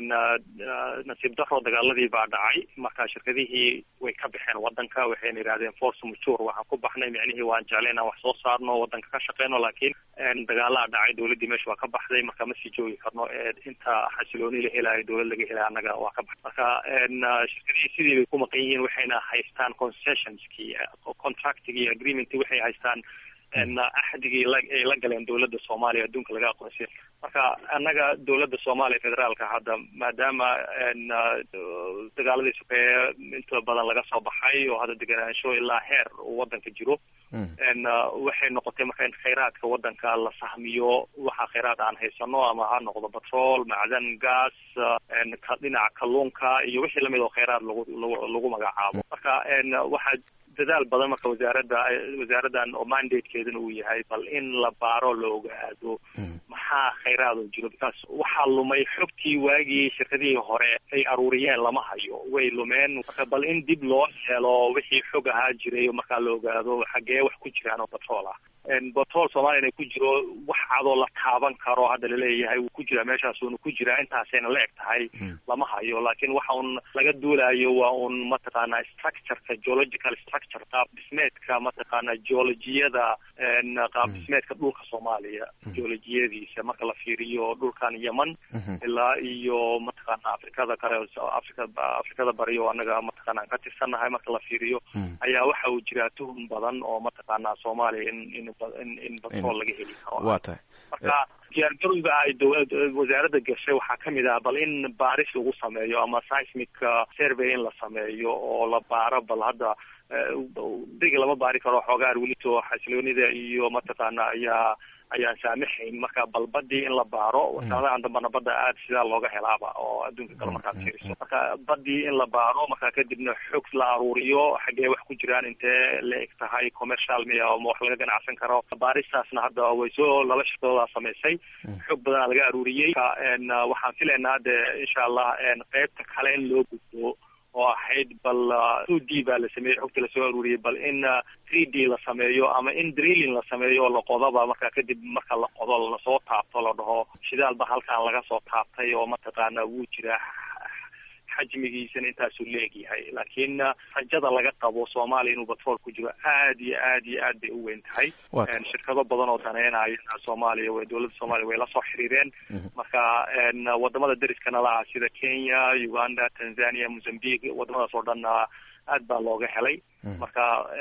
nasiib darro dagaaladii baa dhacay marka shirkadihii way ka baxeen wadanka waxayna yiraahdeen force majeure waxaan ku baxnay micnihii waan jeclayna wax soo saarno wadanka ka shaqeyno laakiin dagaalaa dhacay dawladdii meesha waa ka baxday marka ma sii joogi karno inta xasilooni la helayo dawlad laga helayo annaga waa ka baxday marka shirkadihii sidii bay ku maqan yihiin waxayna haystaan concessionskii contractigii agreementii waxay haystaan axdigii ay la galeen dawladda Soomaaliya adduunka laga aqoonsiyo marka annaga dawladda Soomaaliya federaalka hadda maadaama dagaaladii sokeeye inta badan laga soo baxay oo hadda deganaansho ilaa heer wadanka jiro waxay noqotay marka in khayraadka wadanka la sahmiyo waxa khayraad aan haysano ama ha noqdo petrol macdan gas dhinaca kalluunka iyo wixii lamid oo khayraad lagu magacaabo marka waxa dadaal badan marka wasaaraddan oo mandatekeeduna uu yahay bal in la baaro la ogaado maxaa khayraad oo jiro because waxaa lumay xogtii waagii shirkadihii hore ay aruuriyeen lama hayo way lumeen marka bal in dib loo helo wixii xog ahaa jiray markaa la ogaado xagee wax ku jiraan oo petrol ah petrol Soomaaliya ku jiro wax cadoo la taaban karo hadda la leeyahay uu ku jira meeshaas uu ku jira intaasayna la eg tahay lama hayo laakiin waxa uu laga duulayo waa un mataqaana structure-ka geological structure qaab dhismeedka mataqaana geologiyada qaab dhismeedka dhulka Soomaaliya geologiyadiisa marka la fiiriyo dhulkan Yemen ilaa iyo mataqaana Afrikada kale Afrikada bari oo anaga mataqaana ka tirsanahay marka la fiiriyo ayaa waxa uu jira tuhun badan oo mataqaana Soomaaliya in petrol laga heli karo marka diyaargarowga ay wasaaradda gashay waxaa kamid ah bal in baaris lagu sameeyo ama seismic survey in la sameeyo oo la baaro bal hadda digi lama baari karo xoogaar welito xasiloonida iyo mataqaana ayaan saamaxayn marka bal badii in la baaro wasaaradda dambana badda aad sidaa looga helaaba oo adduunka kale markaad fiiriso marka badii in la baaro marka kadibna xog la aruuriyo xagee wax ku jiraan intee la eg tahay commercial miya oo wax laga ganacsan karo baaristaasna hadda way soo laba shaqadooda samaysay xog badan laga aruuriyey waxaan filaynaa de insha Allah qaybta kale in loo gudbo oo ahayd bal 2D baa la sameeyay xogta la soo aruuriyay bal in 3D la sameeyo ama in drilling la sameeyo oo la qodaba marka kadib marka la qodo la soo taabto la dhaho shidaal ba halkaan laga soo taabtay oo mataqaana wuu jira xajmigiisana intaasuu leegyahay laakiin rajada laga qabo Soomaaliya inuu petrol ku jiro aad iyo aad bay u weyn tahay shirkado badan oo daneynaya Soomaaliya way dawladda Soomaaliya way la soo xiriireen marka wadamada dariskana la sida Kenya, Uganda, Tanzania, Mozambique wadamadaas oo dhan aad baa looga helay marka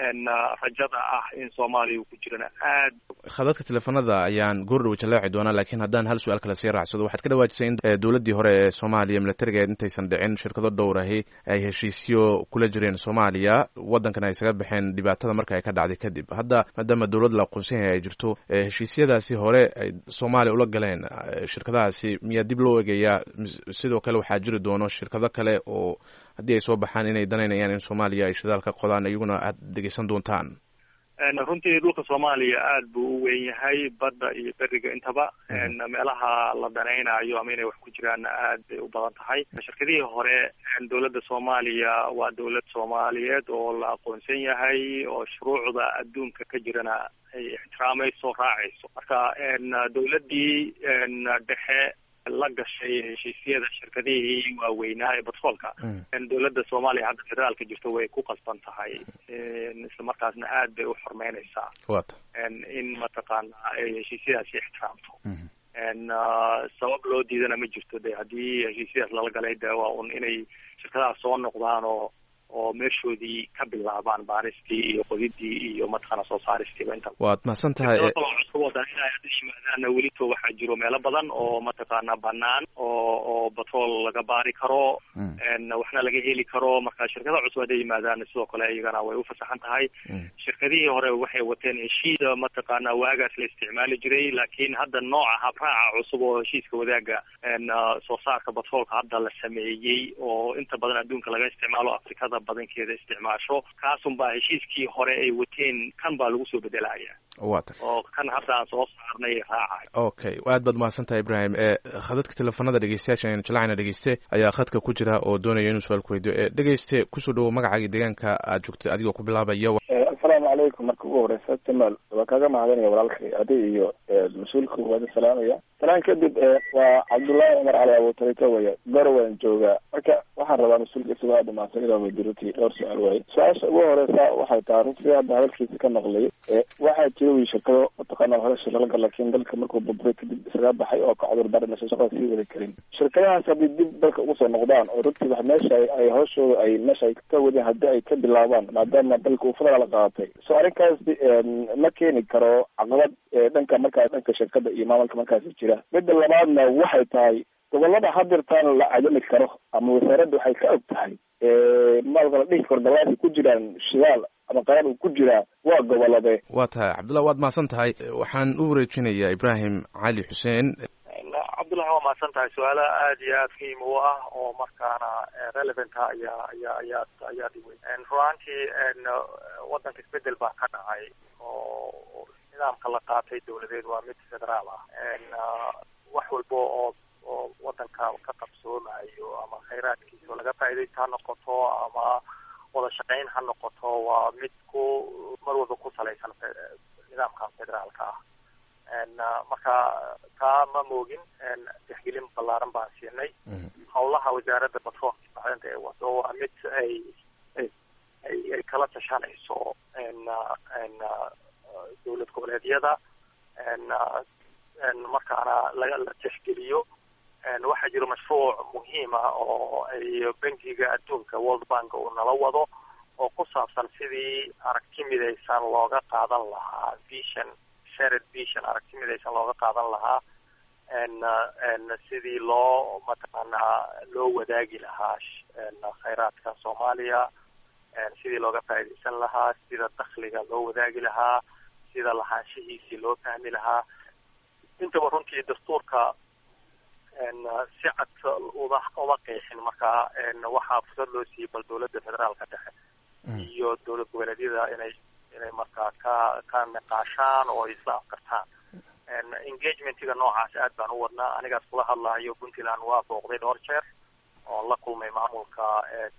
rajada ah in Soomaaliya uu ku jirana aad khadadka telefoonada ayaan goordhow jalaaci doonaa laakiin haddaan hal su'aal kala sii raacsado waxaad ka dhawaajisay in dawladdii hore ee Soomaaliya militarigeed intaysan dhicin shirkado dhowr ahi ay heshiisyo kula jireen Soomaaliya wadankana ay isaga baxeen dhibaatada marka ay ka dhacday kadib hadda maadaama dawlad la aqoonsan yahay ay jirto heshiisyadaasi hore ay Soomaaliya ula galeen shirkadahaasi miyaa dib loo eegayaa sidoo kale waxaa jiri doono shirkado kale oo haddii ay soo baxaan inay danaynayaan in Soomaaliya ay shidaalka qodaan iyaguna aad dhegeysan doontaan runtii dhulka Soomaaliya aad buu u weyn yahay badda iyo beriga intaba meelaha la danaynayo ama inay wax ku jiraan aad bay u badan tahay shirkadihii hore dawladda Soomaaliya waa dawlad Soomaaliyeed oo la aqoonsan yahay oo shuruucda adduunka ka jirana ay ixtiraamayso raacayso marka dawladdii dhexe la gashay heshiisyada shirkadihii waaweynaa ee petrolka dawladda Soomaaliya hadda federaalka jirto way ku qasban tahay isla markaasna aad bay u xurmeynaysaa in mataqaana ay heshiisyadaasi ixtiraamto sabab loo diidana ma jirto de haddii heshiisyadaas lala galay de waa un inay shirkadahaas soo noqdaan oo meeshoodii ka bilaabaan baaristii iyo qodidii iyo mataqaana soo saaristiiba inta waad mahadsan tahay cusub wadan inay hadda yimaadaanna welito waxaa jiro meelo badan oo mataqaana banaan oo batrool laga baari karo waxna laga heli karo marka shirkada cusub hadday yimaadaan sidoo kale iyagana way ufasaxan tahay shirkadihii hore waxay wateen heshiisa mataqaana waagaas la isticmaali jiray laakiin hadda nooca habraaca cusub oo heshiiska wadaaga soo saarka batroolka hadda la sameeyey oo inta badan adduunka laga isticmaalo afrikada badankeeda isticmaasho kaasun baa heshiiskii hore ay wateen kan baa lagu soo bedelaya oo kan hadda aan soo saarnay raacay. Okay, aad baad mahadsan tahay Ibrahim. Khadadka telefoonada dhegeystayaasha ayaan jeclahay dhegeyste ayaa khadka ku jira oo doonaya inuu su'aal ku weydiiyo. Dhegeyste kusoo dhawo magacaaga deegaanka aad joogtay adigoo ku bilaabaya. Assalaamu calaykum. Marka ugu horeysa Jamal waa kaga mahadsanaya walaalkay adiga iyo mas'uulka wada salaamaya. Salaan kadib waa Cabdullaahi Umar Cali Abu Tariika waya Garowe jooga. Marka waxaan rabaa mas'uulka su'aal mahadsan inuu weydiiyo dhowr su'aal way. Su'aasha ugu horeysa waxay tahay runtii hadda hadalkiisa ka maqlay waxaa jira shirkado mataqaana hore shirkado laakiin dalka markuu burburay kadib isaga baxay oo ka cudur daran shaqada sii wada karin. Shirkadahaas haddii dib dalka ugu soo noqdaan oo runtii wax meesha ay hawshooda ay meesha ka wadeen haddii ay ka bilaabaan maadaama dalka uu federal qaatay soo arrinkaas ma keeni karo caqabad dhanka shirkada iyo maamulka markaas jira. Midda labaadna waxay tahay gobolada hadirtaan la cadami karo ama wasaaradda waxay ka og tahay maalka la dhihi karo dawaasi ku jiraan shidaal ama qaran uu ku jiraa waa gobolade. Waa tahay Cabdullahi waad mahadsan tahay. Waxaan u wareejinayaa Ibrahim Cali Xuseen. Cabdullahi waa mahadsan tahay. Su'aalo aad iyo aad muhiim u ah oo markaana relevant ah ayaa diwey. Runtii wadanka isbedel baa ka dhacay oo nidaamka la qaatay dawladeed waa mid federaal ah. wax walba oo wadanka ka qabsoomayo ama khayraadkiisa laga faa'iidaysto ha noqoto ama wada shaqayn ha noqoto waa mid mar walba ku salaysan nidaamka federaalka ah. marka taa ma moogin tixgelin ballaaran baan siinay. howlaha wasaaradda batroolka macdanta ee wado waa mid ay kala tashanayso dowlad goboleedyada markaana la tixgeliyo. waxaa jiro mashruuc muhiim ah oo ay bankiga adduunka World Bank uu nala wado oo ku saabsan sidii aragti midaysan looga qaadan lahaa shared vision aragti midaysan looga qaadan lahaa sidii loo wadaagi lahaa khayraadka Soomaaliya, sidii looga faa'iideysan lahaa, sida dakhliga loo wadaagi lahaa, sida lahaanshihiisii loo fahmi lahaa. intaba runtii dastuurka si cad uma qeexin. marka waxaa fursad loo siiyey bal dowladda federaalka dhexe iyo dowlad goboleedyada inay markaa ka niqaashaan oo isla afkartaan. engagementiga noocaas aad baan u wadnaa. anigaas kula hadlayo Puntland waa booqday dhowr jeer oo la kulmay maamulka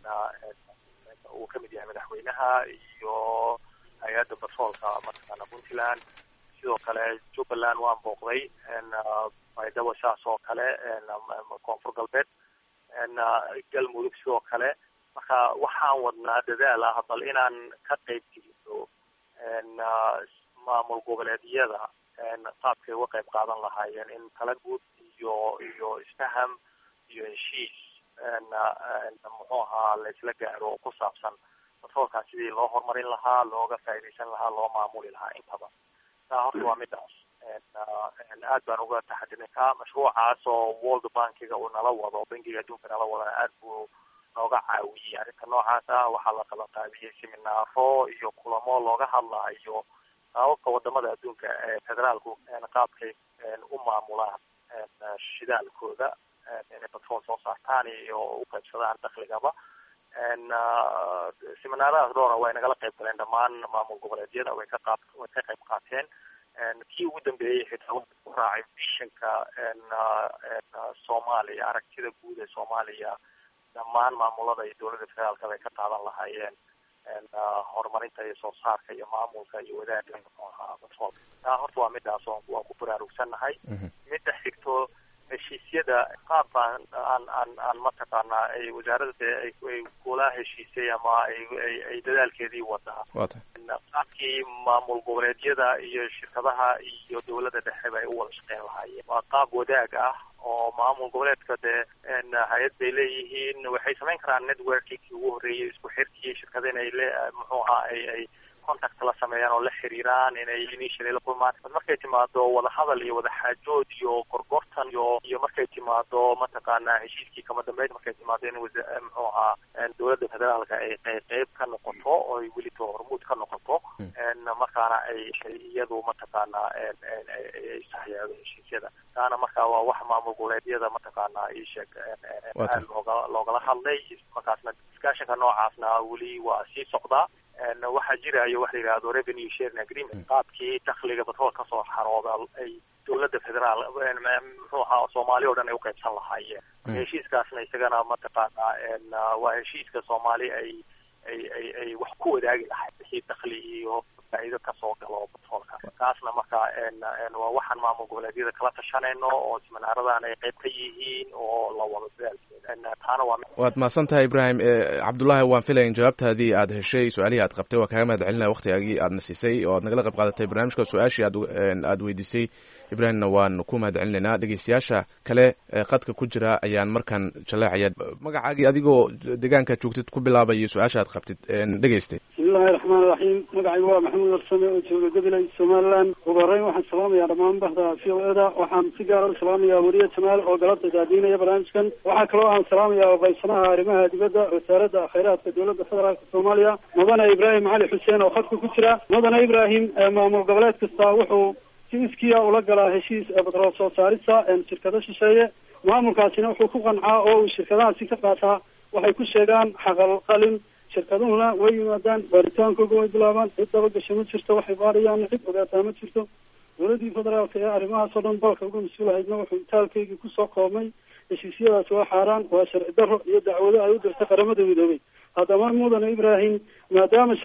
uu kamid yahay madaxweynaha iyo hay-adda batroolka mataqaana Puntland. sidoo kale Jubbaland waan booqday baydhabo saas oo kale koonfur galbeed galmudug sidoo kale. marka waxaan wadnaa dadaal ah bal inaan ka qayb gelino maamul goboleedyada qaabkay uga qayb qaadan lahaayeen in tala guud iyo isfaham iyo heshiis muxuu ahaa la isla gaaro oo ku saabsan batroolkaa sidii loo horumarin lahaa, looga faa'iidaysan lahaa, loo maamuli lahaa intaba. taa horta waa midaas. aad baan uga taxadinay ka mashruucaas oo World Bankiga uu nala wado, bankiga adduunka nala wadana aad buu nooga caawiyey arrinta noocaas ah. waxaa la kala qaabiyey seminaaro iyo kulamo looga hadlayo qaababka wadamada adduunka ee federaalku qaabkay u maamulaan shidaalkooda inay batrool soo saartaan iyo u qaybsadaan dakhligaba. seminaaradaas dhowra way nagala qayb galeen dhammaan maamul goboleedyada way ka qayb qaateen. kii ugu dambeeyey xitaa wuxuu ku raacay visionka Soomaaliya, aragtida guud ee Soomaaliya. dhammaan maamulada iyo dowladda federaalka bay ka qaadan lahaayeen horumarinta iyo soo saarka iyo maamulka iyo wadaagga batroolka. taa horta waa midaas oo waa ku baraarugsannahay. midda xigto heshiisyada qaab baan aan mataqaanaa ay wasaaradda ay kula heshiisay ama ay dadaalkeedii wadaa qaabkii maamul goboleedyada iyo shirkadaha iyo dawladda dhexeba ay u wada shaqeyn lahaayeen waa qaab wadaag ah oo maamul goboleedka dee hay-ad bay leeyihiin waxay samayn karaan networkingkii ugu horreeyay isku xirkii shirkada inay muxuu ahaa ay contact la sameeyaan oo la xiriiraan inay initially la kulmaan markay timaado wadahadal iyo wadaxaajood iyo gorgortan iyo markay timaado mataqaanaa heshiiskii kama dambeyd markay timaado in muxuu ahaa dawladda federaalka ay qayb ka noqoto oo ay weli hormuud ka noqoto markaana ay iyadu mataqaanaa ay saxyaado heshiisyada taana markaa waa wax maamul goboleedyada mataqaanaa ii sheeg loogala hadlay markaasna discussionka noocaasna weli waa sii socdaa waxaa jirayo wax la yidhaahdo revenue sharing agreement qaabkii dakhliga batrool kasoo xarooda ay dawladda federaal muxuu ahaa soomaali o dhan ay uqaybsan lahaayeen heshiiskaasna isagana mataqaanaa waa heshiiska soomaali ay wax ku wadaagi lahayd wixii dakhli iyo faa'iido kasoo galo batroolka kaasna markaa waa waxaan maamul goboleedyada kala tashanayno oo siminaaradan ay qayb ka yihiin oo la wado dadaalkeeda taana waa waad mahadsan tahay Ibrahim Cabdullaahi waan filayn jawaabtaadii aad heshay su-aalihii aad qabtay waa kaaga mahad celinaya waqtigaagii aadna siisay oo aad nagala qayb qaadatay barnaamijka su-aashii aad weydiisay Ibrahimna waan ku mahad celinaynaa dhegeystayaasha kale qadka ku jira ayaan markaan jaleecaya magacaagii adigoo deegaanka joogtid ku bilaabayo su-aasha aad qabtid dhegeystay bismillahi raxmaani raxiim magacaygu waa maxamuud arsame oo jooga gabiley somaliland ugu horreyn waxaan salaamayaa dhammaan bahda v o eda waxaan si gaara u salaamayaa weriye jamaal oo galabta daadiinaya barnaamijkan waxaa kaloo aan salaamayaa oqaysanaha arrimaha dibadda wasaaradda khayraadka dowladda federaalka soomaaliya mudane ibraahim cali xuseen oo khadka ku jira mudane ibraahim maamul goboleed kasta wuxuu si iskiya ula galaa heshiis batrool soo saarista shirkado shisheeye maamulkaasina wuxuu ku qancaa oo uu shirkadahaasi ka qaataa waxay ku sheegaan xaqal qalin shirkaduhuna way yimaadaan baaritaankooga way bilaabaan cid dabagasho ma jirto waxay baarayaan cid ogaataa ma jirto dowladdii federaalka ee arrimahaas oo dhan dalka uga mas-uulahaydna wuxuu taalkeygii kusoo koobmay heshiisyadaasi waa xaaraan waa sharci darro iyo dacwado ay u dirtay qaramada midoobay haddaba mudane ibraahim maadaama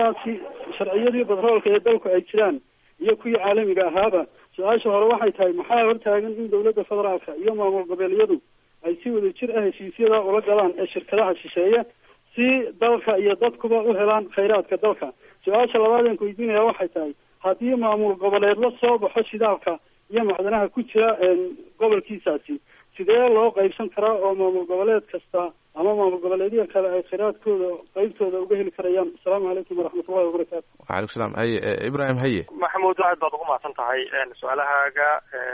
sharciyadii batroolka ee dalku ay jiraan iyo kuwii caalamiga ahaaba su-aasha hore waxay tahay maxaa hortaagan in dowladda federaalka iyo maamul goboleedyadu ay si wada jir ah heshiisyada ula galaan ee shirkadaha shisheeye si dalka iyo dadkuba u helaan khayraadka dalka su-aasha labaad aan ku weydiinaya waxay tahay haddii maamul goboleed la soo baxo shidaalka iyo macdanaha ku jira gobolkiisaasi sidee loo qaybsan karaa oo maamul goboleed kasta ama maamul goboleedya kale ay khayraadkooda qaybtooda uga heli karayaan asalaamu calaykum waraxmatullahi wabarakaatu waalaikum salaam haye Ibrahim haye maxamuud aad baad ugu mahadsan tahay su-aalahaaga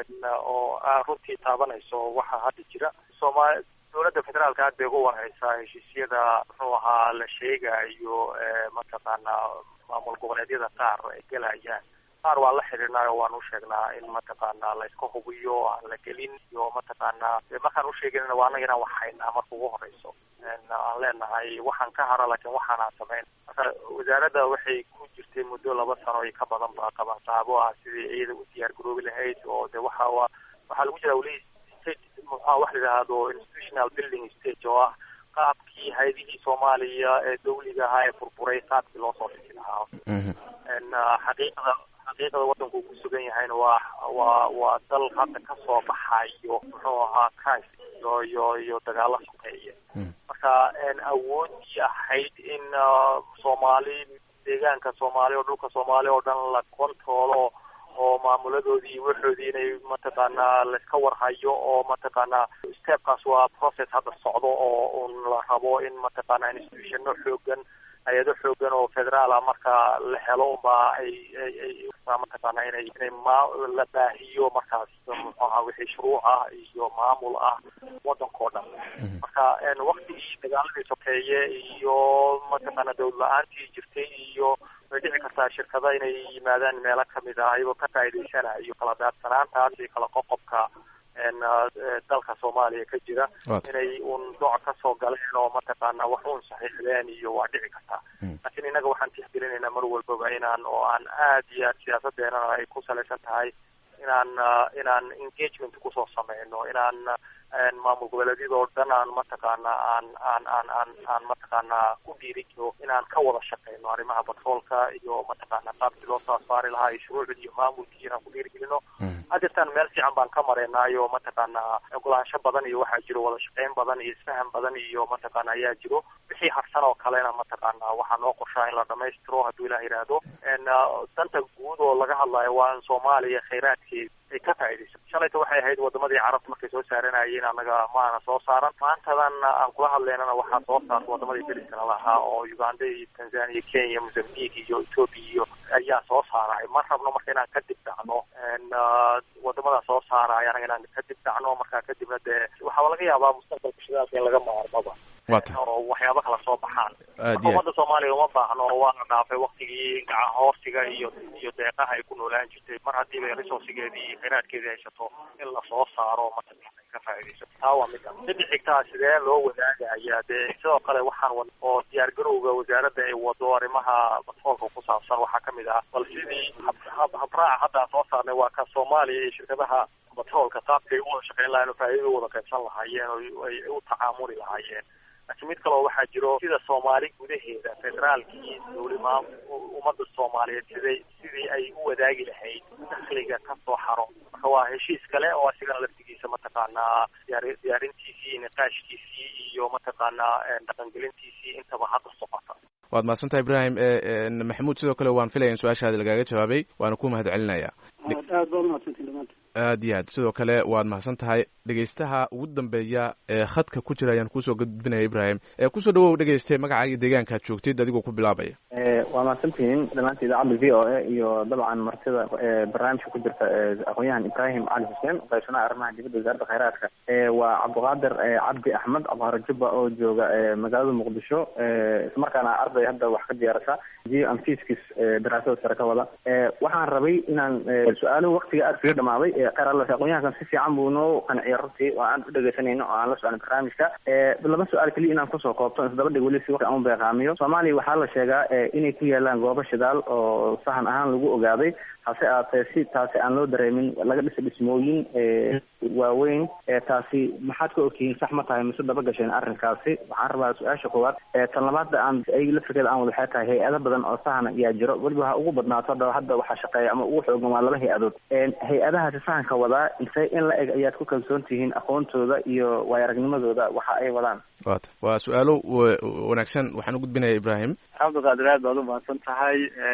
oo aa runtii taabanayso waxaa hadda jira dowladda federaalka aad bay uga warhaysaa heshiisyada muxuu ahaa la sheegayo mataqaanaa maamul goboleedyada qaar ay gelayaan qaar waa la xidhiidhnaayo waan u sheegnaa in mataqaanaa la iska hubiyo aan la gelin iyo mataqaanaa markaan u sheeganina waa anaga inaan wax haynaa marka ugu horeyso aan leenahay waxaan ka hara laakiin waxaanaan samayn marka wasaaradda waxay ku jirtay muddo 2 sano iyo ka badan ba qabanqaabo ah sidii iyada u diyaar garoobi lahayd oo de waxaa lagu jira weli state waxaa wax la yidhaahdo institutional building stage oo ah qaabkii hay-adihii soomaaliya ee dawliga ahaa ee burburay qaabkii loo soo dhisi lahaa xaqiiqada waddanku uu ku sugan yahayna waa dal hadda kasoo baxayo muxuu ahaa crisis iyo dagaalo sokeeye marka awoodii ahayd in soomaali deegaanka soomaali oo dhulka soomaali oo dhan la kontoolo oo maamuladoodii waxoodii inay mataqaanaa laiska warhayo oo mataqaanaa stepkaas waa process hadda socdo oo un la rabo in mataqaanaa institutiono xoogan hay-ado xoogan oo federaala marka la helo unba ay mataqaanaa inay la baahiyo markaas muxuu ahaa wixii shuruuc ah iyo maamul ah waddankao dhan marka waktigii dagaaladii sokeeye iyo mataqaanaa dawlad la-aantii jirtay iyo way dhici kartaa shirkada inay yimaadaan meelo kamid ah iyagoo ka faa'iidaysanayo kala daadsanaantaas iyo kala qoqobka dalka soomaaliya ka jira inay un dooc kasoo galeen oo mataqaanaa wax un saxiixdeen iyo waa dhici kartaa laakiin innaga waxaan tixgelinaynaa mar walbaba aan aad iyo aad siyaasadeenana ay ku salaysan tahay inaan engagement kusoo sameyno inaan maamul goboleedyada oo dhan aan mataqaana aan mataqaana ku dhiirigno inaan ka wada shaqeyno arrimaha batroolka iyo mataqaana qaabkii loo soo saari lahaa iyo shuruucdii iyo maamulkii inaan ku dhiirigelino. hadeertaan meel fiican baan ka mareynaayo mataqaana ogolaansho badan iyo waxaa jiro wada shaqeyn badan iyo isfaham badan iyo mataqaana ayaa jiro. wixii harsan oo kalena mataqaana waxaa noo qorshaa in la dhamaystiro hadduu ilaah yidhaahdo. danta guud oo laga hadlayo waa in Soomaaliya khayraadkeeda ay ka faa'iidayso. shalayta waxay ahayd wadamadii carabta markay soo saaranayeen annaga maana soo saaran. maantadan aan kula hadlaynana waxaa soo saarta wadamadii deriskana lahaa oo Uganda iyo Tanzania, Kenya, Mozambique iyo Ethiopia iyo ayaa soo saaray. ma rabno marka inaan ka dib dhacno wadamada soo saaraya anaga inaan ka dib dhacno. markaa kadibna dee waxaa laga yaabaa mustaqbalka shidaalka in laga maarmaba oo waxyaaba kala soo baxaan. ummadda Soomaaliya uma baahno oo waa la dhaafay waqtigii gacan hoorsiga iyo deeqaha ay ku noolaan jirtay. mar haddii bay resourcegeedii iyo khayraadkeedii haysato in la soo saaro mataqaana ka faa'iidayso. taa waa mid mid xigtaa sidee loo wadaagaya dee sidoo kale waxaan wada oo diyaar garowga wasaaradda ay wado arrimaha batroolka ku saabsan waxaa kamid ah bal sidii habraaca hadda soo saarnay waa ka Soomaaliya iyo shirkadaha batroolka qaabkay u wada shaqeyn lahaayeen oo faa'iido wada qaybsan lahaayeen oo ay u tacaamuli lahaayeen. laakiin mid kaloo waxaa jiro sida Soomaali gudaheeda federaalkii dowladaha ummadda Soomaaliyeed sidii ay u wadaagi lahayd dakhliga ka soo xaro. marka waa heshiis kale oo asigana laftigiisa mataqaana diyaarintiisii niqaashkiisii iyo mataqaana dhaqangelintiisii intaba hadda socota. waad mahadsantahay Ibrahim. Maxamuud sidoo kale waan filaya in su-aashaada lagaaga jawaabay waana ku mahad celinaya. aad iyo aad sidoo kale waad mahadsan tahay. dhegeystaha ugu dambeeya ee khadka ku jira ayaan kusoo gudbinaya Ibrahim. kusoo dhawow dhegeyste magacaaga deegaanka aad joogtid adigoo ku bilaabaya. waa mahadsantihiin dhamaantii idaacadda VOA iyo dabcan martida barnaamijka ku jirta aqoon-yahan Ibrahim Cali Xuseen qaybsanaha arrimaha dibadda wasaaradda khayraadka. waa Cabdiqaadir Cabdi Axmed Abhar Jubba oo jooga magaalada Muqdisho islamarkaana arday hadda wax ka diyaarasa geophysics daraasada sare ka wada. waxaan rabay inaan su-aalo waqtiga aad kaga dhamaaday aqoon-yahankan si fiican buu noo qanciya runtii oo aan u dhegeysanayno oo aan la socon barnaamijka. laba su-aal keliya inaan kusoo koobto isdaba dhig weli si waqti aan u beeqaamiyo. Soomaaliya waxaa la sheegaa inay ku yaalaan goobo shidaal oo sahan ahaan lagu ogaaday hase aatee si taasi aan loo dareemin laga dhisa dhismooyin waaweyn. taasi maxaad ka ogtihiin sax ma tahay mise daba gasheen arrinkaasi? waxaan rabaa su-aasha koowaad. tan labaadda aan ay laftirkeeda aan wada waxay tahay hay-ado badan oo sahan ayaa jiro weliba ha ugu badnaato hadda waxaa shaqeeya ama ugu xoogan waa 2 hay-adood. hay-adahaasi sahanka wadaa intee in la eg ayaad ku kalsoon tihiin aqoontooda iyo waayaragnimadooda waxa ay wadaan? waa su-aalo wanaagsan. waxaan u gudbinaya Ibrahim. Cabdiqaadir aad baad u mahadsan tahay.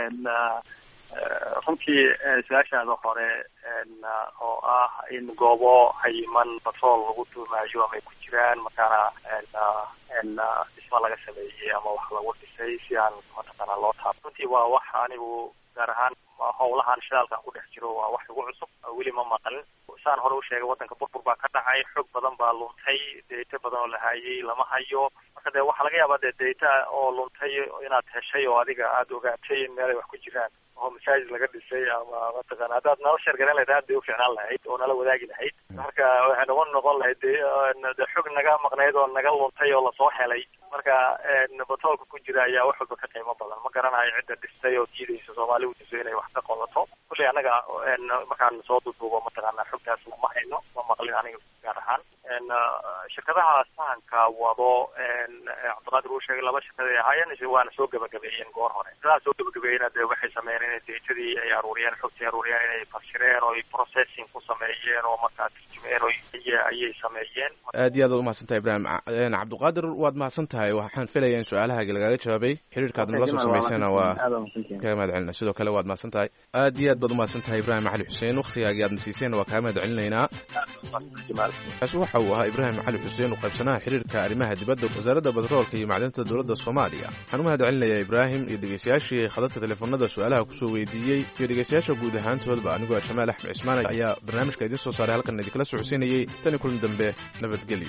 runtii su-aashaada hore oo ah in goobo hayiman batrool lagu tuumayo ama ay ku jiraan markaana dhisma laga sameeyey ama wax lagu dhisay si aan mataqaana loo taab. runtii waa wax anigu gaar ahaan howlahan shidaalkan ku dhex jiro waa wax ugu cusub weli ma maqalin. saan hore u sheegay wadanka burbur baa ka dhacay, xoog badan baa luntay, data badan oo la hayay lama hayo. marka dee waxaa laga yaabaa dee data oo luntay inaad heshay oo adiga aada ogaatay in meel ay wax ku jiraan oo masaajid laga dhisay ama mataqaana haddaad nala sheergaran lahayd aad bay u fiicnaan lahayd oo nala wadaagi lahayd. marka waxay noqon lahayd de xog naga maqnayd oo naga luntay oo lasoo helay. marka batroolka ku jira ayaa wax walba ka qiimo badan. ma garanayo cidda dhistay oo diidaysa Soomaali u diso inay wax ka qodato. kulley anaga markaan soo duuduubo mataqaana xogtaas ma hayno, ma maqlin aniga gaar ahaan. shirkadaha sahanka wado Cabdiqaadir uu sheegay 2 shirkad ay ahaayeen waana soo gabagabeeyeen goor hore. sidaas soo gabagabeeyeen dee waxay sameeyeen inay datadii ay aruuriyeen, xogtii aruuriyeen, inay fasireen oo processing ku sameeyeen oo markaa turjumeen oo ayay sameeyeen. aad iyo aad u mahadsantahay Ibrahim. Cabdiqaadir waad mahadsan tahay. waxaan filayaa in su-aalahaaga lagaaga jawaabay. xiriirkaad nala soo samaysana waa kaga mahad celina. sidoo kale waad mahadsan tahay. aad iyo aad baad u mahadsan tahay Ibrahim Cali Xuseen. waqtigaagii aad nasiiseen waa kaga mahad celinaynaa. kaasi waxa uu ahaa Ibrahim Cali Xuseen oo qaybsanaha xiriirka arrimaha dibadda wasaaradda batroolka iyo macdanta dowladda Soomaaliya. waxaan u mahad celinayaa Ibrahim iyo dhegeystayaashii khadadka telefoonada su-aalaha kusoo weydiiyey iyo dhegeystayaasha guud ahaantoodba. anigoo Jamaal Axmed Cismaan ayaa barnaamijka idin soo saaray halkan idinkala socodsiinayay. tani kulan dambe nabadgelyo.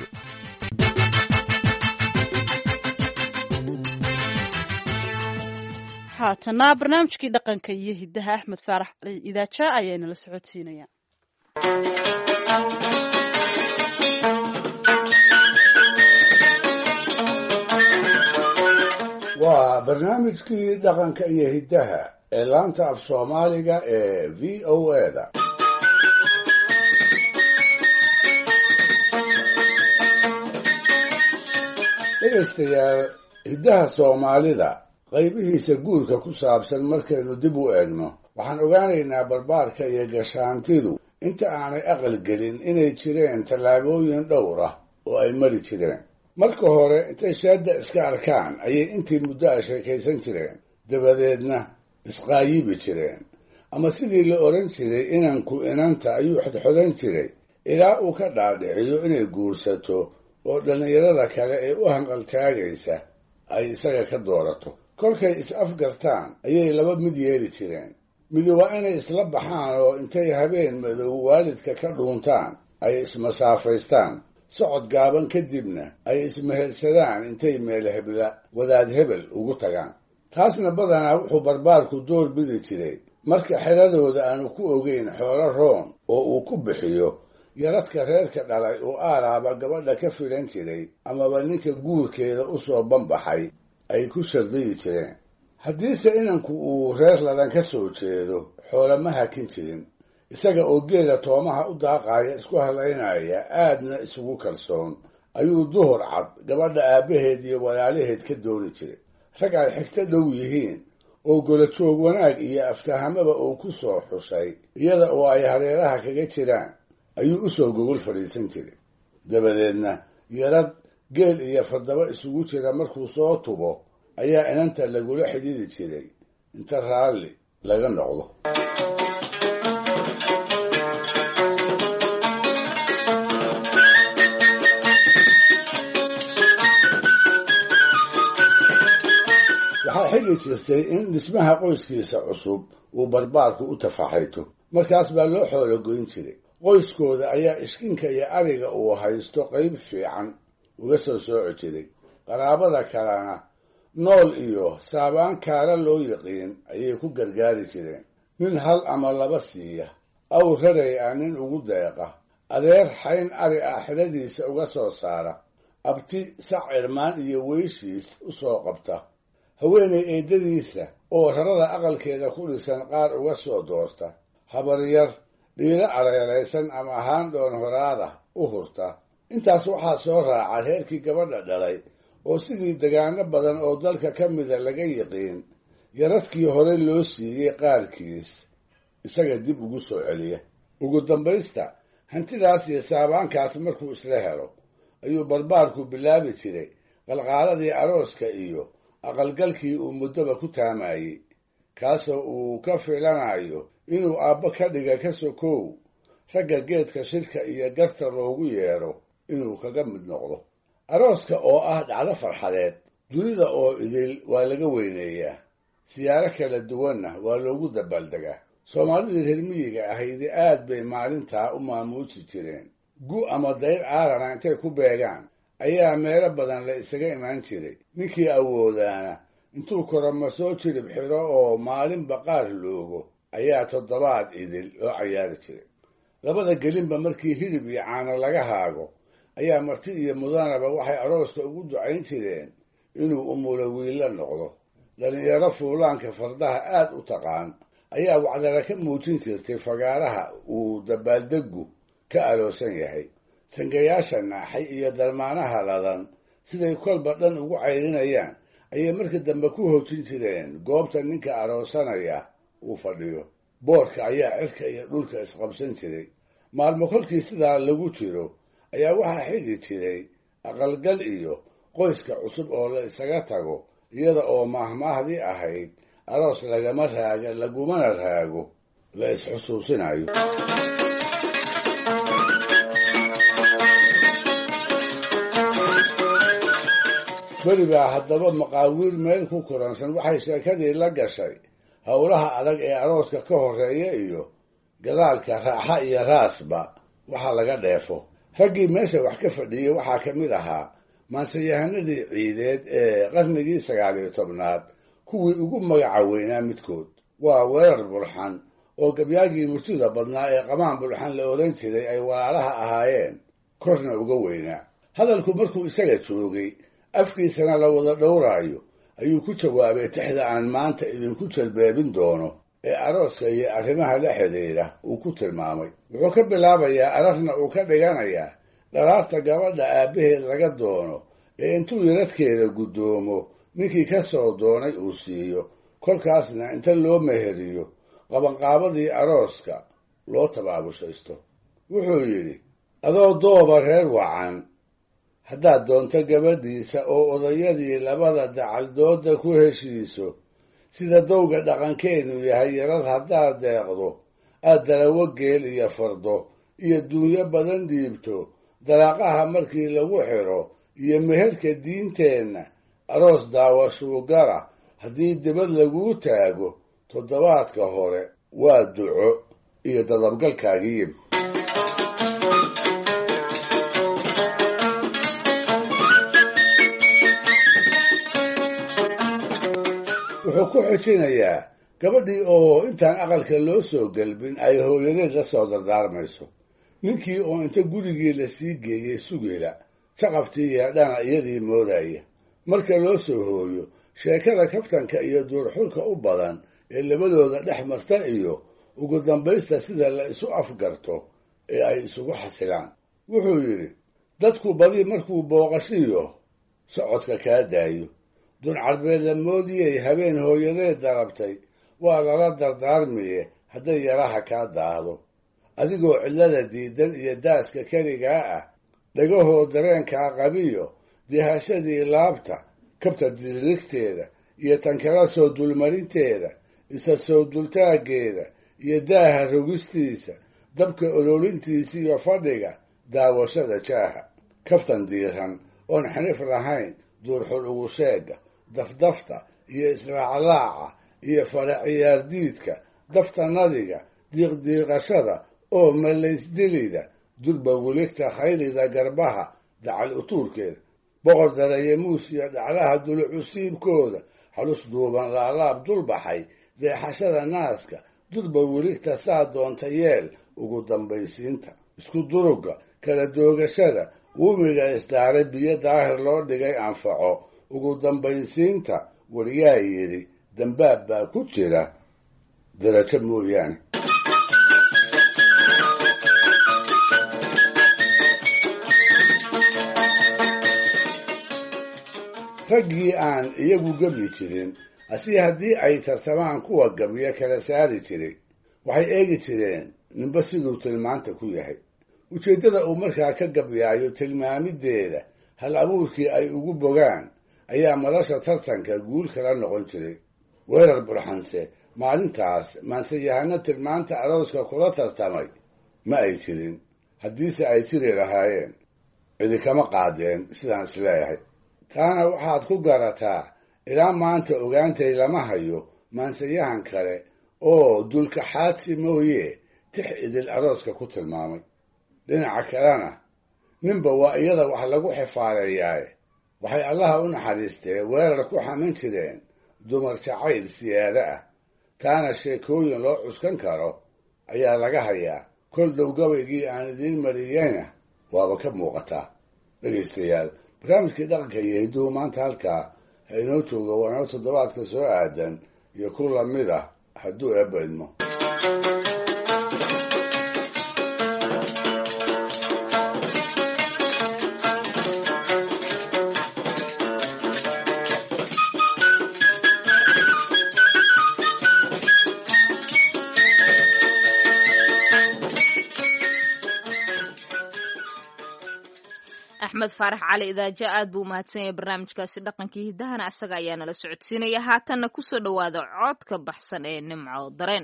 haatana barnaamijkii dhaqanka iyo hiddaha Axmed Faarax Cali Idaaja ayaa nala socodsiinaya. waa barnaamijkii dhaqanka iyo hiddaha ee laanta af Soomaaliga ee VOA-da. dhegaystayaal hiddaha soomaalida qaybihiisa guurka ku saabsan markaynu dib u eegno waxaan ogaanaynaa barbaarka iyo gashaantidu inta aanay aqal gelin inay jireen tallaabooyin dhowr ah oo ay mari jireen. marka hore intay shaadda iska arkaan ayay intii muddo a sheekaysan jireen, dabadeedna isqaayibi jireen, ama sidii la odhan jiray inanku inanta ayuu xodxodan jiray ilaa uu ka dhaadhiciyo inay guursato oo dhallinyarada kale ee u hanqaltaagaysa ay isaga ka doorato. kolkay is-afgartaan ayay laba mid yeeli jireen. midi waa inay isla baxaan oo intay habeen madow waalidka ka dhuuntaan ay ismasaafaystaan, socod gaaban kadibna ay ismehersadaan intay meel hebla wadaad hebel ugu tagaan. taasna badanaa wuxuu barbaarku door bidi jiray marka xeradooda aanu ku ogeyn xoolo roon oo uu ku bixiyo yaradka reerka dhalay oo aalaaba gabadha ka filan jiray amaba ninka guurkeeda u soo banbaxay ay ku shardiyi jireen. haddiise inanku uu reer ladan ka soo jeedo xoolo ma hakin jirin, isaga oo geela toomaha u daaqaaya isku halaynaya aadna isugu kalsoon ayuu duhur cad gabadha aabbaheed iyo walaalaheed ka dooni jiray. rag ay xigto dhow yihiin oo golajoog wanaag iyo aftahamaba uu ku soo xushay iyada oo ay hareeraha kaga jiraan ayuu u soo gogol fadhiisan jiray. dabadeedna yarad geel iyo fardaba isugu jira markuu soo tubo ayaa inanta lagula xidhiidi jiray inta raalli laga noqdo. waxaa xigi jirtay in dhismaha qoyskiisa cusub uu barbaarku u tafaxayto. markaas baa loo xoolo goyn jiray. qoyskooda ayaa ishkinka iyo ariga uu haysto qayb fiican uga soo sooci jiray. qaraabada kalena nool iyo saabaan kaara loo yiqiin ayay ku gargaari jireen. nin hal ama laba siiya, aw raray ah nin ugu deeqa, adeer xayn ari ah xidhadiisa uga soo saara, abti sac cirmaan iyo weyshiis u soo qabta, haweenay eedadiisa oo rarada aqalkeeda ku dhisan qaar uga soo doorta, habaryar dhiilo aleelaysan ama haandhoon horaada u hurta. intaas waxaa soo raaca reerkii gabadha dhalay oo sidii degaano badan oo dalka ka mida laga yiqiin yaradkii hore loo siiyey qaarkiis isaga dib ugu soo celiya. ugu dambaysta hantidaas iyo saabaankaas markuu isla helo ayuu barbaarku bilaabi jiray qalqaaladii arooska iyo aqalgalkii uu muddoba ku taamayey, kaasoo uu ka filanayo inuu aabbo ka dhiga ka sokow ragga geedka shirka iyo garta loogu yeedho inuu kaga mid noqdo. arooska oo ah dhacdo farxadeed dunida oo idil waa laga weyneeyaa, siyaaro kala duwanna waa loogu dabaaldegaa. soomaalidii reer miyiga ahaydi aad bay maalintaa u maamuuji jireen. gu ama dayr caarana intay ku beegaan ayaa meelo badan la isaga imaan jiray. ninkii awoodaana intuu korama soo jirib xidho oo maalin baqaar loogo ayaa toddobaad idil loo cayaari jiray. labada gelinba markii hilib iyo caano laga haago ayaa marti iyo mudanaba waxay arooska ugu ducayn jireen inuu umulo wiilla noqdo. dhallinyaro fuulaanka fardaha aad u taqaan ayaa wacdara ka muujin jirtay fagaaraha uu dabaaldegu ka aloosan yahay. sangayaasha naaxay iyo dalmaanaha ladan siday kolba dhan ugu cayrinayaan ayay markii dambe ku hoojin jireen goobta ninka aroosanaya uu fadhiyo. boorka ayaa cirka iyo dhulka isqabsan jiray. maalmo kolkii sidaa lagu jiro ayaa waxaa xigi jiray aqalgal iyo qoyska cusub oo la isaga tago iyada oo maahmaahdii ahayd aroos lagumana raago la isxusuusinayo. beribaa haddaba maqaawiir meel ku kuransan waxay sheekadii la gashay howlaha adag ee arooska ka horeeya iyo gadaalka raaxa iyo raasba waxa laga dheefo. raggii meesha wax ka fadhiyey waxaa ka mid ahaa maanseyahanadii ciideed ee qarnigii 19aad kuwii ugu magaca weynaa midkood. waa weerar bulxan oo gabyaagii murtida badnaa ee qamaan bulxan la odhan jiray ay walaalaha ahaayeen korna uga weynaa. hadalku markuu isaga joogay afkiisana la wada dhowraayo ayuu ku jawaabay tixda aan maanta idinku jalbeebin doono ee arooska iyo arrimaha la xidhiidha uu ku tilmaamay. wuxuu ka bilaabayaa ararna uu ka dhiganayaa dhalaarta gabadha aabbaheed laga doono ee intuu yaradkeeda guddoomo ninkii ka soo doonay uu siiyo kolkaasna inta loo meheriyo qabanqaabadii arooska loo tabaabushaysto. wuxuu yidhi, adoo dooba reer wacan haddaad doonto gabadhiisa oo odayadii labada dacaldooda ku heshiiso, sida dowga dhaqankeenu yahay yarad haddaad deeqdo, aad dalawo geel iyo fardo iyo duunyo badan dhiibto, dalaaqaha markii lagu xidho iyo meherka diinteenna, aroos daawashuu gara haddii dibad laguu taago, toddobaadka hore waa duco iyo dadabgalkaagiib. wuxuu ku xijinayaa gabadhii oo intaan aqalka loo soo gelbin ay hooyadeed la soo dardaarmayso, ninkii oo inta gurigii la sii geeyey sugila jaqabtii yeedhana iyadii moodaya. marka loo soo hooyo sheekada kabtanka iyo duurxulka u badan ee labadooda dhex marta iyo ugu dambaysta sida la isu afgarto ee ay isugu xasilaan. wuxuu yidhi, dadku badi markuu booqashiyo socodka kaa daayo, duncarbeed la moodiyey habeen hooyadeed darabtay waa lala dardaarmiye hadday yaraha kaa daahdo. adigoo cidlada diidan iyo daaska keligaa ah, dhagahoo dareenkaa qabiyo dihashadii laabta, kabta diririgteeda iyo tankala soo dulmarinteeda, isa soo dultaaggeeda iyo daaha rogistiisa, dabka ololintiisa iyo fadhiga daawashada jaaha. kaftan diiran oon xanif lahayn, duurxul ugu sheega, dafdafta iyo israaclaaca iyo fara ciyaardiidka, dafta nadiga, diiqdiiqashada oo malaysdilida, durba weligta khaylida garbaha dacal utuurkeeda, boqor darayemuus iyo dhaclaha dulucusiibkooda, xalus duuban laalaab dulbaxay, deexashada naaska, durba weligta saa doonta yeel, ugu dambaysiinta, isku duruga, kala doogashada, uumiga isdaaray biyo daahir loo dhigay anfaco, ugu dambaysiinta wariyaa yidhi dambaab baa ku jira darajo mooyaane. raggii aan iyagu gebyi jirin, asi haddii ay tartamaan kuwa gabyo kala saari jiray, waxay eegi jireen ninba siduu tilmaanta ku yahay. ujeeddada uu markaa ka gabyaayo tilmaamideeda hal abuurkii ay ugu bogaan ayaa madasha tartanka guul kala noqon jiray. weerar burxanse maalintaas maansayahano tilmaanta arooska kula tartamay ma ay jirin. haddiise ay jiri lahaayeen cidi kama qaadeen sidaan isleeyahay. taana waxaad ku garataa ilaa maanta ogaantay lama hayo maansayahan kale oo dulkaxaadsi mooye tix idil arooska ku tilmaamay. dhinaca kalena ninba waa iyada wax lagu xifaaleeyaaye waxay allaha u naxariistee weerar ku xamin jireen dumar jacayl siyaado ah. taana sheekooyin loo cuskan karo ayaa laga hayaa. kol dhow gabaygii aan idiin mariyeyna waaba ka muuqataa. dhegaystayaal, barnaamijkii dhaqanka iyo hidduhu maanta halkaa ha inoo jooga waana toddobaadka soo aadan iyo ku lamid ah hadduu eebba idmo. axmed faarax cali idaaja aad buu umahadsan yahay barnaamijkaasi dhaqankii hiddahana asaga ayaa nala socodsiinaya. haatanna kusoo dhowaada codka baxsan ee nimco dareen.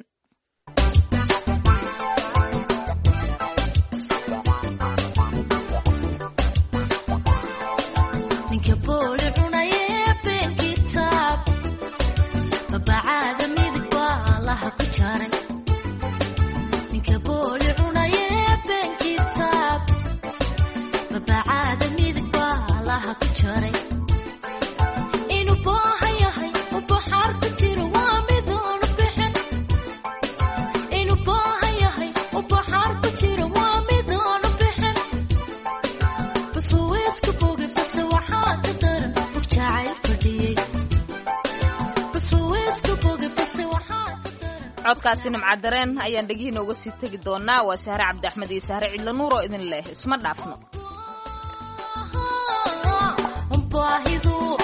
codkaasi nimca dareen ayaan dhegihiina uga sii tegi doonaa. waa sahre cabdi axmed iyo sahre cidla nuur oo idin leh isma dhaafno. baahidu